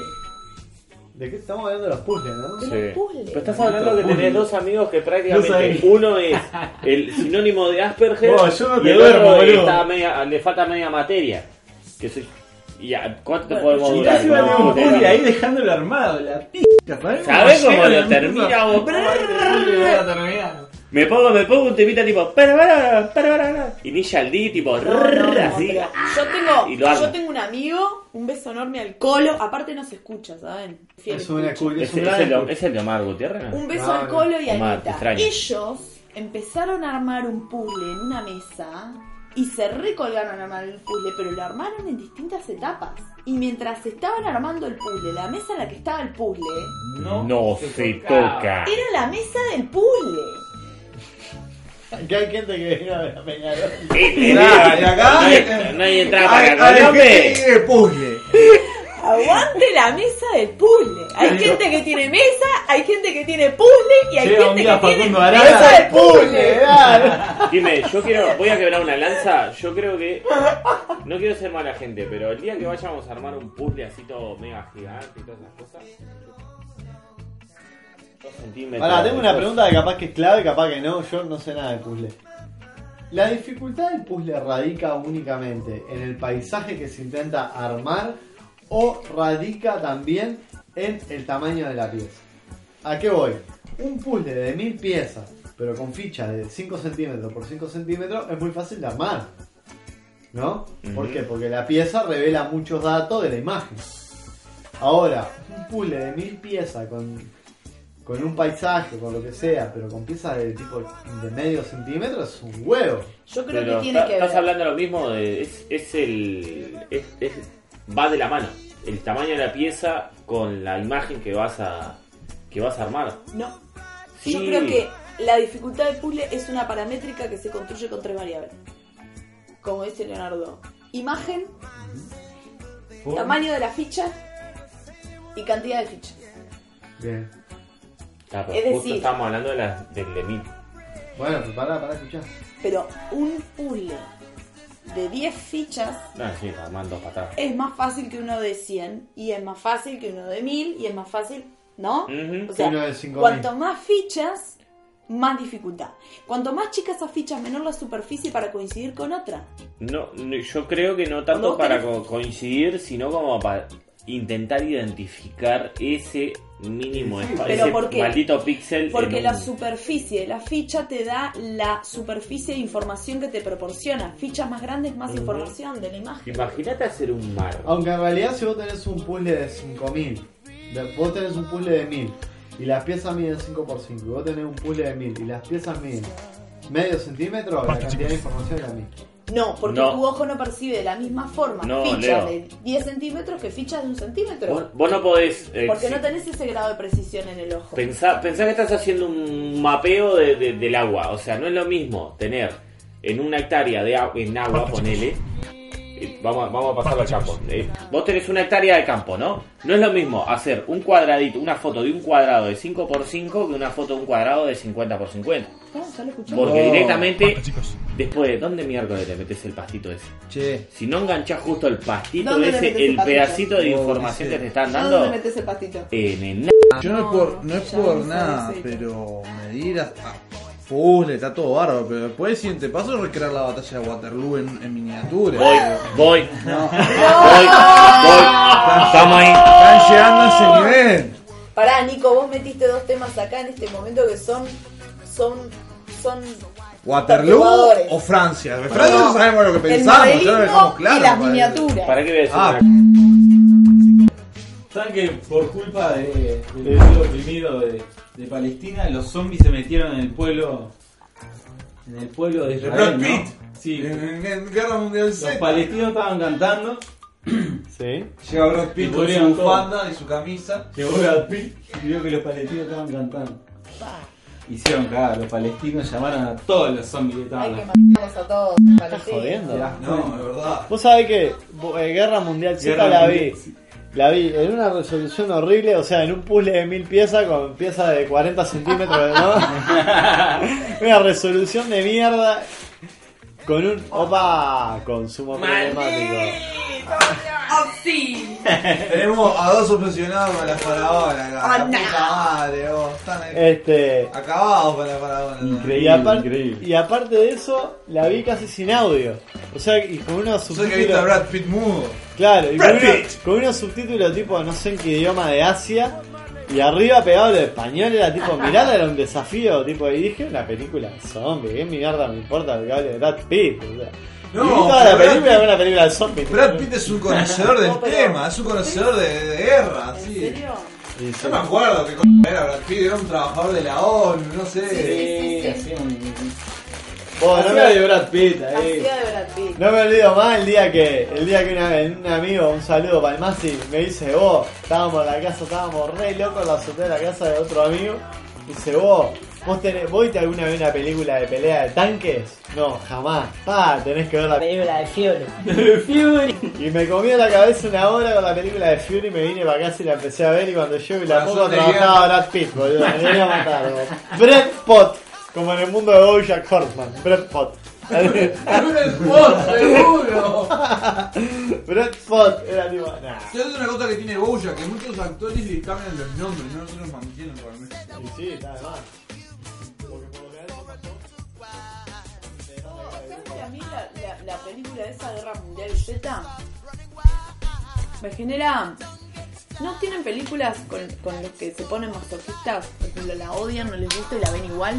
¿De qué estamos hablando de los puzzles, no? De Sí. los puzzles. Pero estás hablando que tenés dos amigos que No prácticamente sabía. uno es el sinónimo de Asperger Vos, yo no y te el duermo, otro boludo. está media- le falta media materia. Que soy ¿Y a cuánto te Bueno, podemos yo durar? Casi va a tener No, un puzzle termina. ahí dejándolo armado, la p***. ¿Sabés ¿Sabés cómo llega lo la termina vos? puta? Me pongo, me pongo un temita tipo para para para para Initial D tipo No, no, no, así. pero yo tengo, Y lo arma. yo tengo un amigo, un beso enorme al Colo, aparte no se escucha, ¿saben? Fiel Es una escucha. escu- es Es, un es gran el, escu- es el de Omar Gutiérrez. Un beso No, al no. Colo y a Omar, te Anita. extraño. Ellos empezaron a armar un puzzle en una mesa y se recolgaron a armar el puzzle, pero lo armaron en distintas etapas. Y mientras estaban armando el puzzle, la mesa en la que estaba el puzzle No se toca. era la mesa del puzzle. Que hay gente que viene a ver a Peñarol. Claro, y acá No hay, no hay entrada Ay, para ay, Colombia. ¿qué tiene puzzle? Aguante la mesa del puzzle. Hay gente que tiene mesa, hay gente que tiene puzzle y hay Llega un gente día que tiene Facundo Arana. mesa del puzzle. Dime, yo quiero, voy a quebrar una lanza. Yo creo que no quiero ser mala gente, pero el día que vayamos a armar un puzzle así todo mega gigante y todas esas cosas. Dos centímetros. Ahora, tengo una de pregunta que capaz que es clave, capaz que no, yo no sé nada de puzzle. ¿La dificultad del puzzle radica únicamente en el paisaje que se intenta armar o radica también en el tamaño de la pieza? ¿A qué voy? Un puzzle de mil piezas, pero con fichas de cinco centímetros por cinco centímetros, es muy fácil de armar, ¿no? ¿Por Ujú. qué? Porque la pieza revela muchos datos de la imagen. Ahora, un puzzle de mil piezas con... con un paisaje, con lo que sea, pero con piezas de tipo de medio centímetro es un huevo. Yo creo Pero que tiene está- que estás ver. hablando lo mismo, de, es, es el. Es, es- va de la mano. El tamaño de la pieza con la imagen que vas a que vas a armar. No. Sí. Yo creo que la dificultad del puzzle es una paramétrica que se construye con tres variables. Como dice Leonardo. Imagen, tamaño de la ficha y cantidad de fichas. Bien. Ah, pero Es justo decir- estamos hablando de la, del de mil. Bueno, pues pará, pará, escuchá. Pero un puzzle de diez fichas No, sí, armando patadas. es más fácil que uno de cien y es más fácil que uno de mil y es más fácil, ¿no? Ujú. O sea, Que uno de cinco cuanto mil. más fichas, más dificultad. Cuanto más chica esa ficha, menor la superficie para coincidir con otra. No, no, yo creo que no tanto Cuando vos para tenés- co- coincidir, sino como para intentar identificar ese mínimo espacio, ¿Pero ese por qué? maldito píxel. Porque en la un- superficie de la ficha te da la superficie de información que te proporciona. Fichas más grandes, más Ujú. información de la imagen. Imagínate hacer un mar. Aunque en realidad si vos tenés un puzzle de cinco mil, de- vos tenés un puzzle de mil y las piezas miden cinco por cinco, y vos tenés un puzzle de mil y las piezas miden medio centímetro, la cantidad de información es la misma. No, porque No. tu ojo no percibe de la misma forma No, fichas Leo. de diez centímetros que fichas de un centímetro. Vos, vos no podés. eh, Porque si- no tenés ese grado de precisión en el ojo. Pensá, pensá que estás haciendo un mapeo de- de- del agua. O sea, no es lo mismo tener en una hectárea de agua, en agua, ponele. eh, Vamos, a- vamos a pasarlo al campo. Eh, vos tenés una hectárea de campo, ¿no? No es lo mismo hacer un cuadradito, una foto de un cuadrado de cinco por cinco que una foto de un cuadrado de cincuenta por cincuenta. Ah, ya lo escuchamos. Porque Oh. directamente, después de ¿dónde miércoles le metes el pastito ese? Che, Si no enganchás justo el pastito ¿Dónde le ese, metes el el pastito? pedacito de Oh, información dice. que te están ¿Dónde dando, metes el pastito? en el yo no, No, es por, no es ya por no nada, sabes eso. pero medir hasta puzzle, está todo bárbaro, pero después el siguiente paso es recrear la batalla de Waterloo en, en miniatura. Voy, voy, No, voy, voy. Estamos ahí. están llegando a ese nivel. Pará, Nico, vos metiste dos temas acá en este momento que son. son. son. Waterloo perturbadores. o Francia. De Francia No, sabemos lo que el pensamos, ya lo modelismo dejamos claro. y las para- miniaturas. ¿Para qué voy a decir Ah. una ¿Saben que por culpa de, del pueblo oprimido de, de Palestina, los zombies se metieron en el pueblo. En el pueblo de Brad Israel, Pitt. ¿no? Sí. En, en Guerra Mundial Los Z. palestinos estaban cantando. Sí. Llega Brad Pitt Y con su volvieron todos. bufanda y su camisa. Llegó Brad Pitt y vio que los palestinos estaban cantando. Hicieron cagar, los palestinos llamaron a todos los zombies que estaban Hay que ahí. matarlos a todos. ¿Estás jodiendo? Ya. No, de verdad. Vos sabés que eh, Guerra Mundial Z Guerra la Mundial, vi. sí. La vi en una resolución horrible, o sea, en un puzzle de mil piezas con piezas de cuarenta centímetros, ¿no? Una resolución de mierda con un opa consumo problemático. ¡Oh, sí! Tenemos a dos obsesionados con la faraona acá. Ah, la no. puta madre, vos. Están ahí Este, acabados con la faraona. Increíble. y, apar- increíble. y aparte de eso, la vi casi sin audio. O sea, y con unos Soy que viste a subtítulos. Brad Pitt mudo. Claro, y Brad con, unos, Pitt. con unos subtítulos tipo no sé en qué idioma de Asia. Y arriba pegado lo español era tipo, mirada era un desafío, tipo, y dije una película de zombie, ¿qué mierda me importa que hable de Brad Pitt? O sea, No, y vi toda pero la Brad película Pitt- era una película de zombies. Brad Pitt es un conocedor del No, pero- tema, es un conocedor de, de guerra, ¿En sí. serio? Y sí. Yo me acuerdo que era Brad Pitt, era un trabajador de la ONU, no sé. Sí, sí, sí. hacía un- Vos, no Hacía me- de Brad Pitt ahí. Hacía de Brad Pitt. No me olvido más el día que el día que una- un amigo, un saludo para el Masi, me dice, vos, estábamos en la casa, estábamos re locos en la azotea de la casa de otro amigo. Dice, vos, vos tenés, ¿vos viste alguna vez una película de pelea de tanques? No, jamás. Pa, tenés que ver la Película de Fury. Fury. Y me comió la cabeza una hora con la película de Fury, me vine para casa y la empecé a ver y cuando llego y la Corazón pongo de trabajaba hierro. Brad Pitt, boludo, me quería matar, boludo. Brad Pot, como en el mundo de Bojack Horseman, Brad Pot. seguro. Brad Pot, era tipo, nah. Es una cosa que tiene Bojack, que muchos actores le cambian los nombres, no se los mantienen realmente. Y sí, está de más. Porque por lo general no pasó. ¿Sabes que a mí la, la, la película de esa Guerra Mundial Z me genera... ¿No tienen películas con, con los que se ponen masoquistas? Por ejemplo, la odian, no les gusta y la ven igual.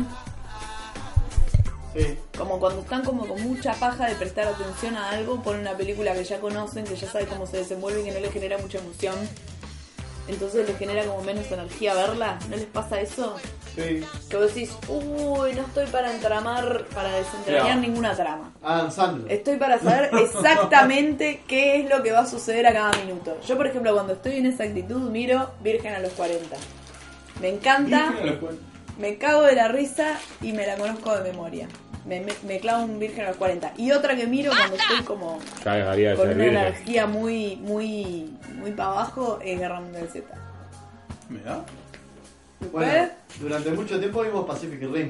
Sí. Como cuando están como con mucha paja de prestar atención a algo, ponen una película que ya conocen, que ya saben cómo se desenvuelve y que no les genera mucha emoción. Entonces les genera como menos energía verla. ¿No les pasa eso? Sí. Que vos decís, uy, no estoy para entramar, para desentrañar Claro. ninguna trama. Adam Sandler. Estoy para saber exactamente qué es lo que va a suceder a cada minuto. Yo, por ejemplo, cuando estoy en esa actitud, miro Virgen a los cuarenta. Me encanta, me cago de la risa y me la conozco de memoria. Me, me, me clavo un Virgen a los cuarenta. Y otra que miro cuando estoy como Ya dejaría de con ser una virgen. energía muy, muy, muy para abajo es Guerra Mundial Z. Mirá. Bueno, ¿Ves? durante mucho tiempo vimos Pacific Rim.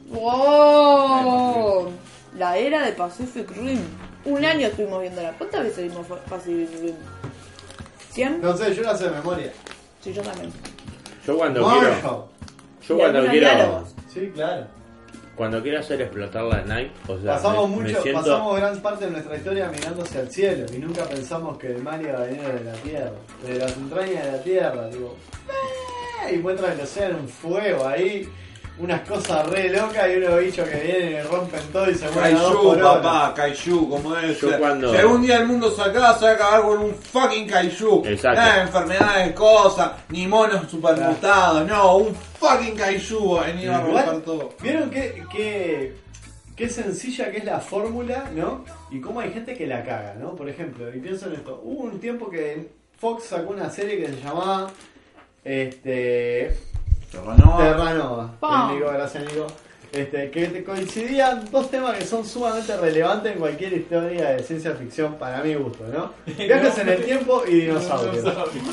¡Wow! La era de Pacific Rim. Un año estuvimos viéndola. ¿Cuántas veces vimos Pacific Rim? ¿cien? No sé, yo la sé de memoria. Sí, yo también. Yo cuando Marshall. quiero, yo Y cuando algunos quiero, diálogos. Sí, claro. cuando quiero hacer explotar la night, o sea, Pasamos me, me mucho, siento, pasamos gran parte de nuestra historia mirando hacia el cielo y nunca pensamos que el mal iba a venir de la tierra, de las entrañas de la tierra, digo, ¡eh! Y encuentran el océano un fuego ahí, unas cosas re locas y unos bichos que vienen y rompen todo y se mueven a dos Kaiju, por hora. papá, Kaiju, como es. Yo cuando- Si algún día el mundo se acaba, se va a acabar con un fucking Kaiju. Exacto. Nada de enfermedades, cosas, ni monos supermutados, no, un fucking Kaiju ha venido a romper Igual, todo. ¿vieron qué, qué, qué sencilla que es la fórmula, ¿no? Y cómo hay gente que la caga, ¿no? Por ejemplo, y pienso en esto, hubo un tiempo que Fox sacó una serie que se llamaba este Terranova. Terranova. Pa. Bien, Nico, gracias Nico. Este, que te coincidían dos temas que son sumamente relevantes en cualquier historia de ciencia ficción para mi gusto, ¿no? Viajes en el tiempo y dinosaurios.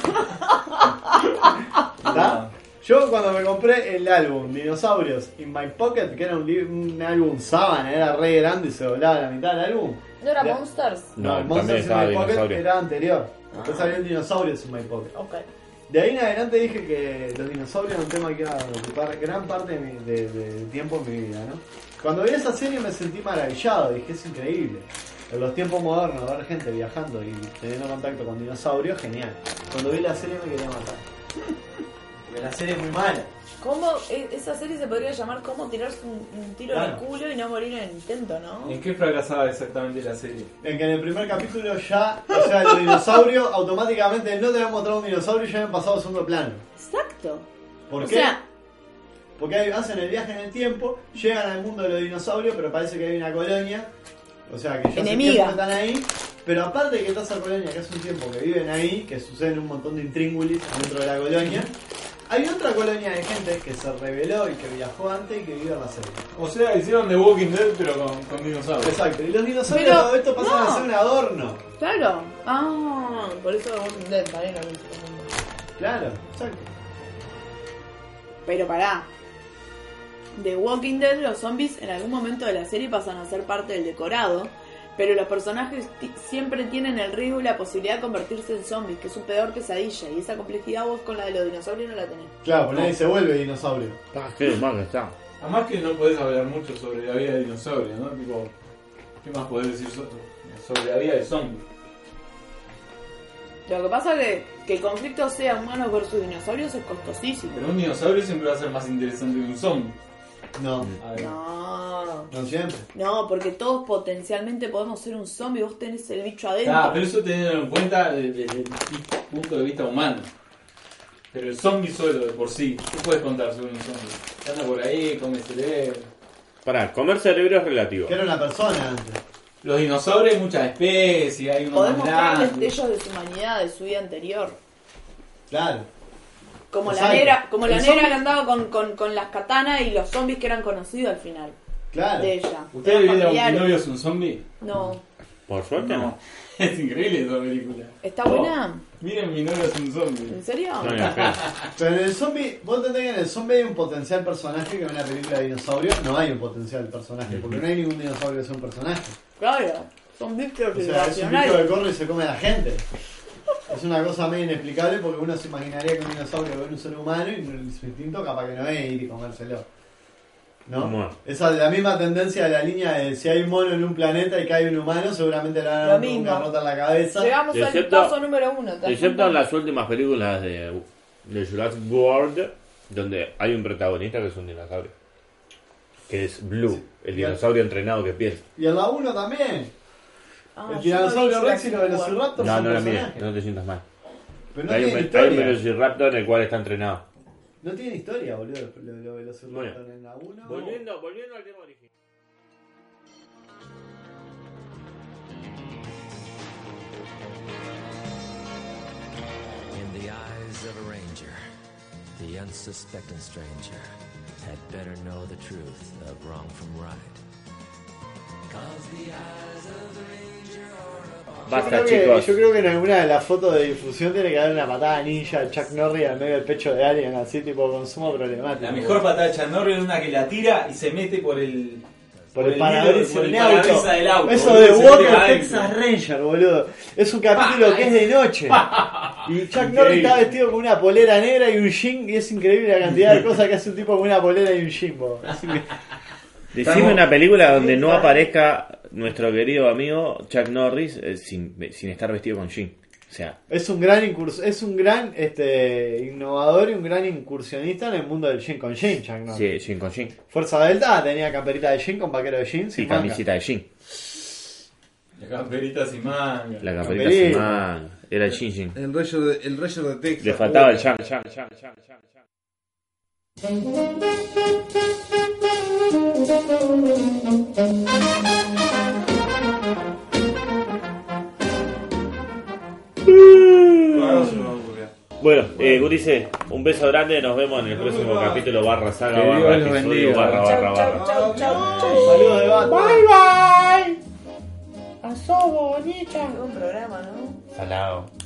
¿Está? Yo cuando me compré el álbum Dinosaurios in My Pocket, que era un, li- un álbum sábana, era re grande y se doblaba la mitad del álbum. ¿No era Ya. Monsters? No, el también Monsters in estaba My Pocket dinosaurio. era anterior. Después salió el Dinosaurios in My Pocket. Ok. De ahí en adelante dije que los dinosaurios era un tema que iba a ocupar gran parte de, mi, de, de tiempo en mi vida, ¿no? Cuando vi esa serie me sentí maravillado, dije es increíble. En los tiempos modernos, ver gente viajando y teniendo contacto con dinosaurios, genial. Cuando vi la serie me quería matar. Porque la serie es muy mala. ¿Cómo, e- esa serie se podría llamar Cómo tirarse un, un tiro en Claro. el culo y no morir en el intento, ¿no? ¿En qué fracasaba exactamente la serie? En que en el primer capítulo ya, o sea, los dinosaurios, automáticamente no te habían mostrado un dinosaurio y ya habían pasado a segundo plano. Exacto. ¿Por O qué? sea, Porque ahí hacen el viaje en el tiempo, llegan al mundo de los dinosaurios, pero parece que hay una colonia, o sea que ya hace Enemiga. tiempo que están ahí, pero aparte de que está esa colonia que hace un tiempo que viven ahí, que suceden un montón de intríngulis dentro de la colonia, hay otra colonia de gente que se rebeló y que viajó antes y que vive en la serie. O sea, hicieron The Walking Dead pero con, con dinosaurios. Exacto, y los dinosaurios Pero, todo esto pasan no. a ser un adorno. claro. Ah, por eso The Walking Dead también lo vi. Claro, exacto. Pero pará. The Walking Dead, los zombies en algún momento de la serie pasan a ser parte del decorado. Pero los personajes ti- siempre tienen el riesgo y la posibilidad de convertirse en zombies, que es su peor pesadilla. Y esa complejidad vos con la de los dinosaurios no la tenés. Claro, pues nadie se vuelve dinosaurio. Ah, qué mal que está. Además que no podés hablar mucho sobre la vida de dinosaurio, ¿no? Tipo, ¿qué más podés decir so- sobre la vida de zombie? Lo que pasa es que, que el conflicto sea humanos versus dinosaurios es costosísimo. Pero un dinosaurio siempre va a ser más interesante que un zombie. No, A ver. No, no siempre. no, porque todos potencialmente podemos ser un zombie. Vos tenés el bicho adentro. Ah, pero eso teniendo en cuenta desde el punto de vista humano. Pero el zombie solo de por sí, ¿qué puedes contar sobre un zombie? Que anda por ahí, come cerebro. Pará, comer cerebro es relativo. Que era una persona antes. Los dinosaurios hay muchas especies, hay unos Podemos más mostrar grandes. destellos de su humanidad, de su vida anterior. Claro. Como la Exacto. negra, como la El negra zombie- que andaba con, con, con las katanas y los zombies que eran conocidos al final Claro. de ella. ¿Ustedes Eran vieron que mi familiares. novio es un zombie? No. Por suerte no. Es increíble esa película. ¿Está buena? Miren, mi novio es un zombie. ¿En serio? No, ni a pedo. Pero en el zombie, vos entendés que en el zombie hay un potencial personaje que en una película de dinosaurio no hay un potencial personaje, porque no hay ningún dinosaurio que sea un personaje. Claro. Son bichos O sea, es un bicho irracionales. que corre y se come a la gente. Es una cosa medio inexplicable porque uno se imaginaría que un dinosaurio ve un ser humano y su instinto capaz que no es ir y comérselo. ¿No? Bueno. Esa es la misma tendencia de la línea de si hay un mono en un planeta y cae un humano, seguramente le van a Lo dar un mismo. garrote en la cabeza. Llegamos al Excepto- paso número uno. ¿te das Excepto cuenta? en las últimas películas de, de Jurassic World, donde hay un protagonista que es un dinosaurio. Que es Blue, el dinosaurio entrenado que piensa. Y en la uno también. Ah, el yo tiranosaurio no vi Rex y los Jurassic World. velociraptors No, son no la mires, personajes. no te sientas mal. Pero no hay, un, tiene hay un historia. velociraptor en el cual está entrenado. No tiene historia, boludo, los lo, velociraptors Bueno. en la uno. Volviendo, volviendo al tema original. In the eyes of a ranger, the unsuspecting stranger had better know the truth of wrong from right. 'Cause the eyes of the ranger are upon Yo Basta, creo, que, chicos. yo creo que en alguna de las fotos de difusión tiene que haber una patada ninja de Chuck Norris al medio del pecho de alguien, así tipo consumo problemático. La mejor patada de Chuck Norris es una que la tira y se mete por el... Por el vidrio- parabrisas por el del auto. parabrisas del auto. Eso boludo, de se mete Walker adentro. Texas Ranger, boludo. Es un capítulo que es de noche. Y Chuck Norris Increíble. está vestido con una polera negra y un jean. Y es increíble la cantidad de cosas que hace un tipo con una polera y un jean, bo. Es increíble. Decime Estamos- una película donde no aparezca nuestro querido amigo Chuck Norris eh, sin, sin estar vestido con jean. O sea, Es un gran incurs es un gran este innovador y un gran incursionista en el mundo del jean con jean, Chuck Norris. sí, jean con jean. Fuerza Delta tenía camperita de jean con vaquero de jean Y sin manga. camiseta de jean. La camperita sin manga. La camperita Camperita. sin manga. Era el jean jean. El Ranger de, el Ranger de Texas. Le faltaba el boludo. jean, jean, jean, jean, jean, jean. Hagamos una hamburguesa. Bueno, eh, Gurice, un beso grande, nos vemos en el próximo capítulo barra saga, Que barra Dios los episodio, bendiga. barra, barra, barra. Chau, chau, chau. Saludos de Batman. Bye bye. Es un programa, ¿no? Salado.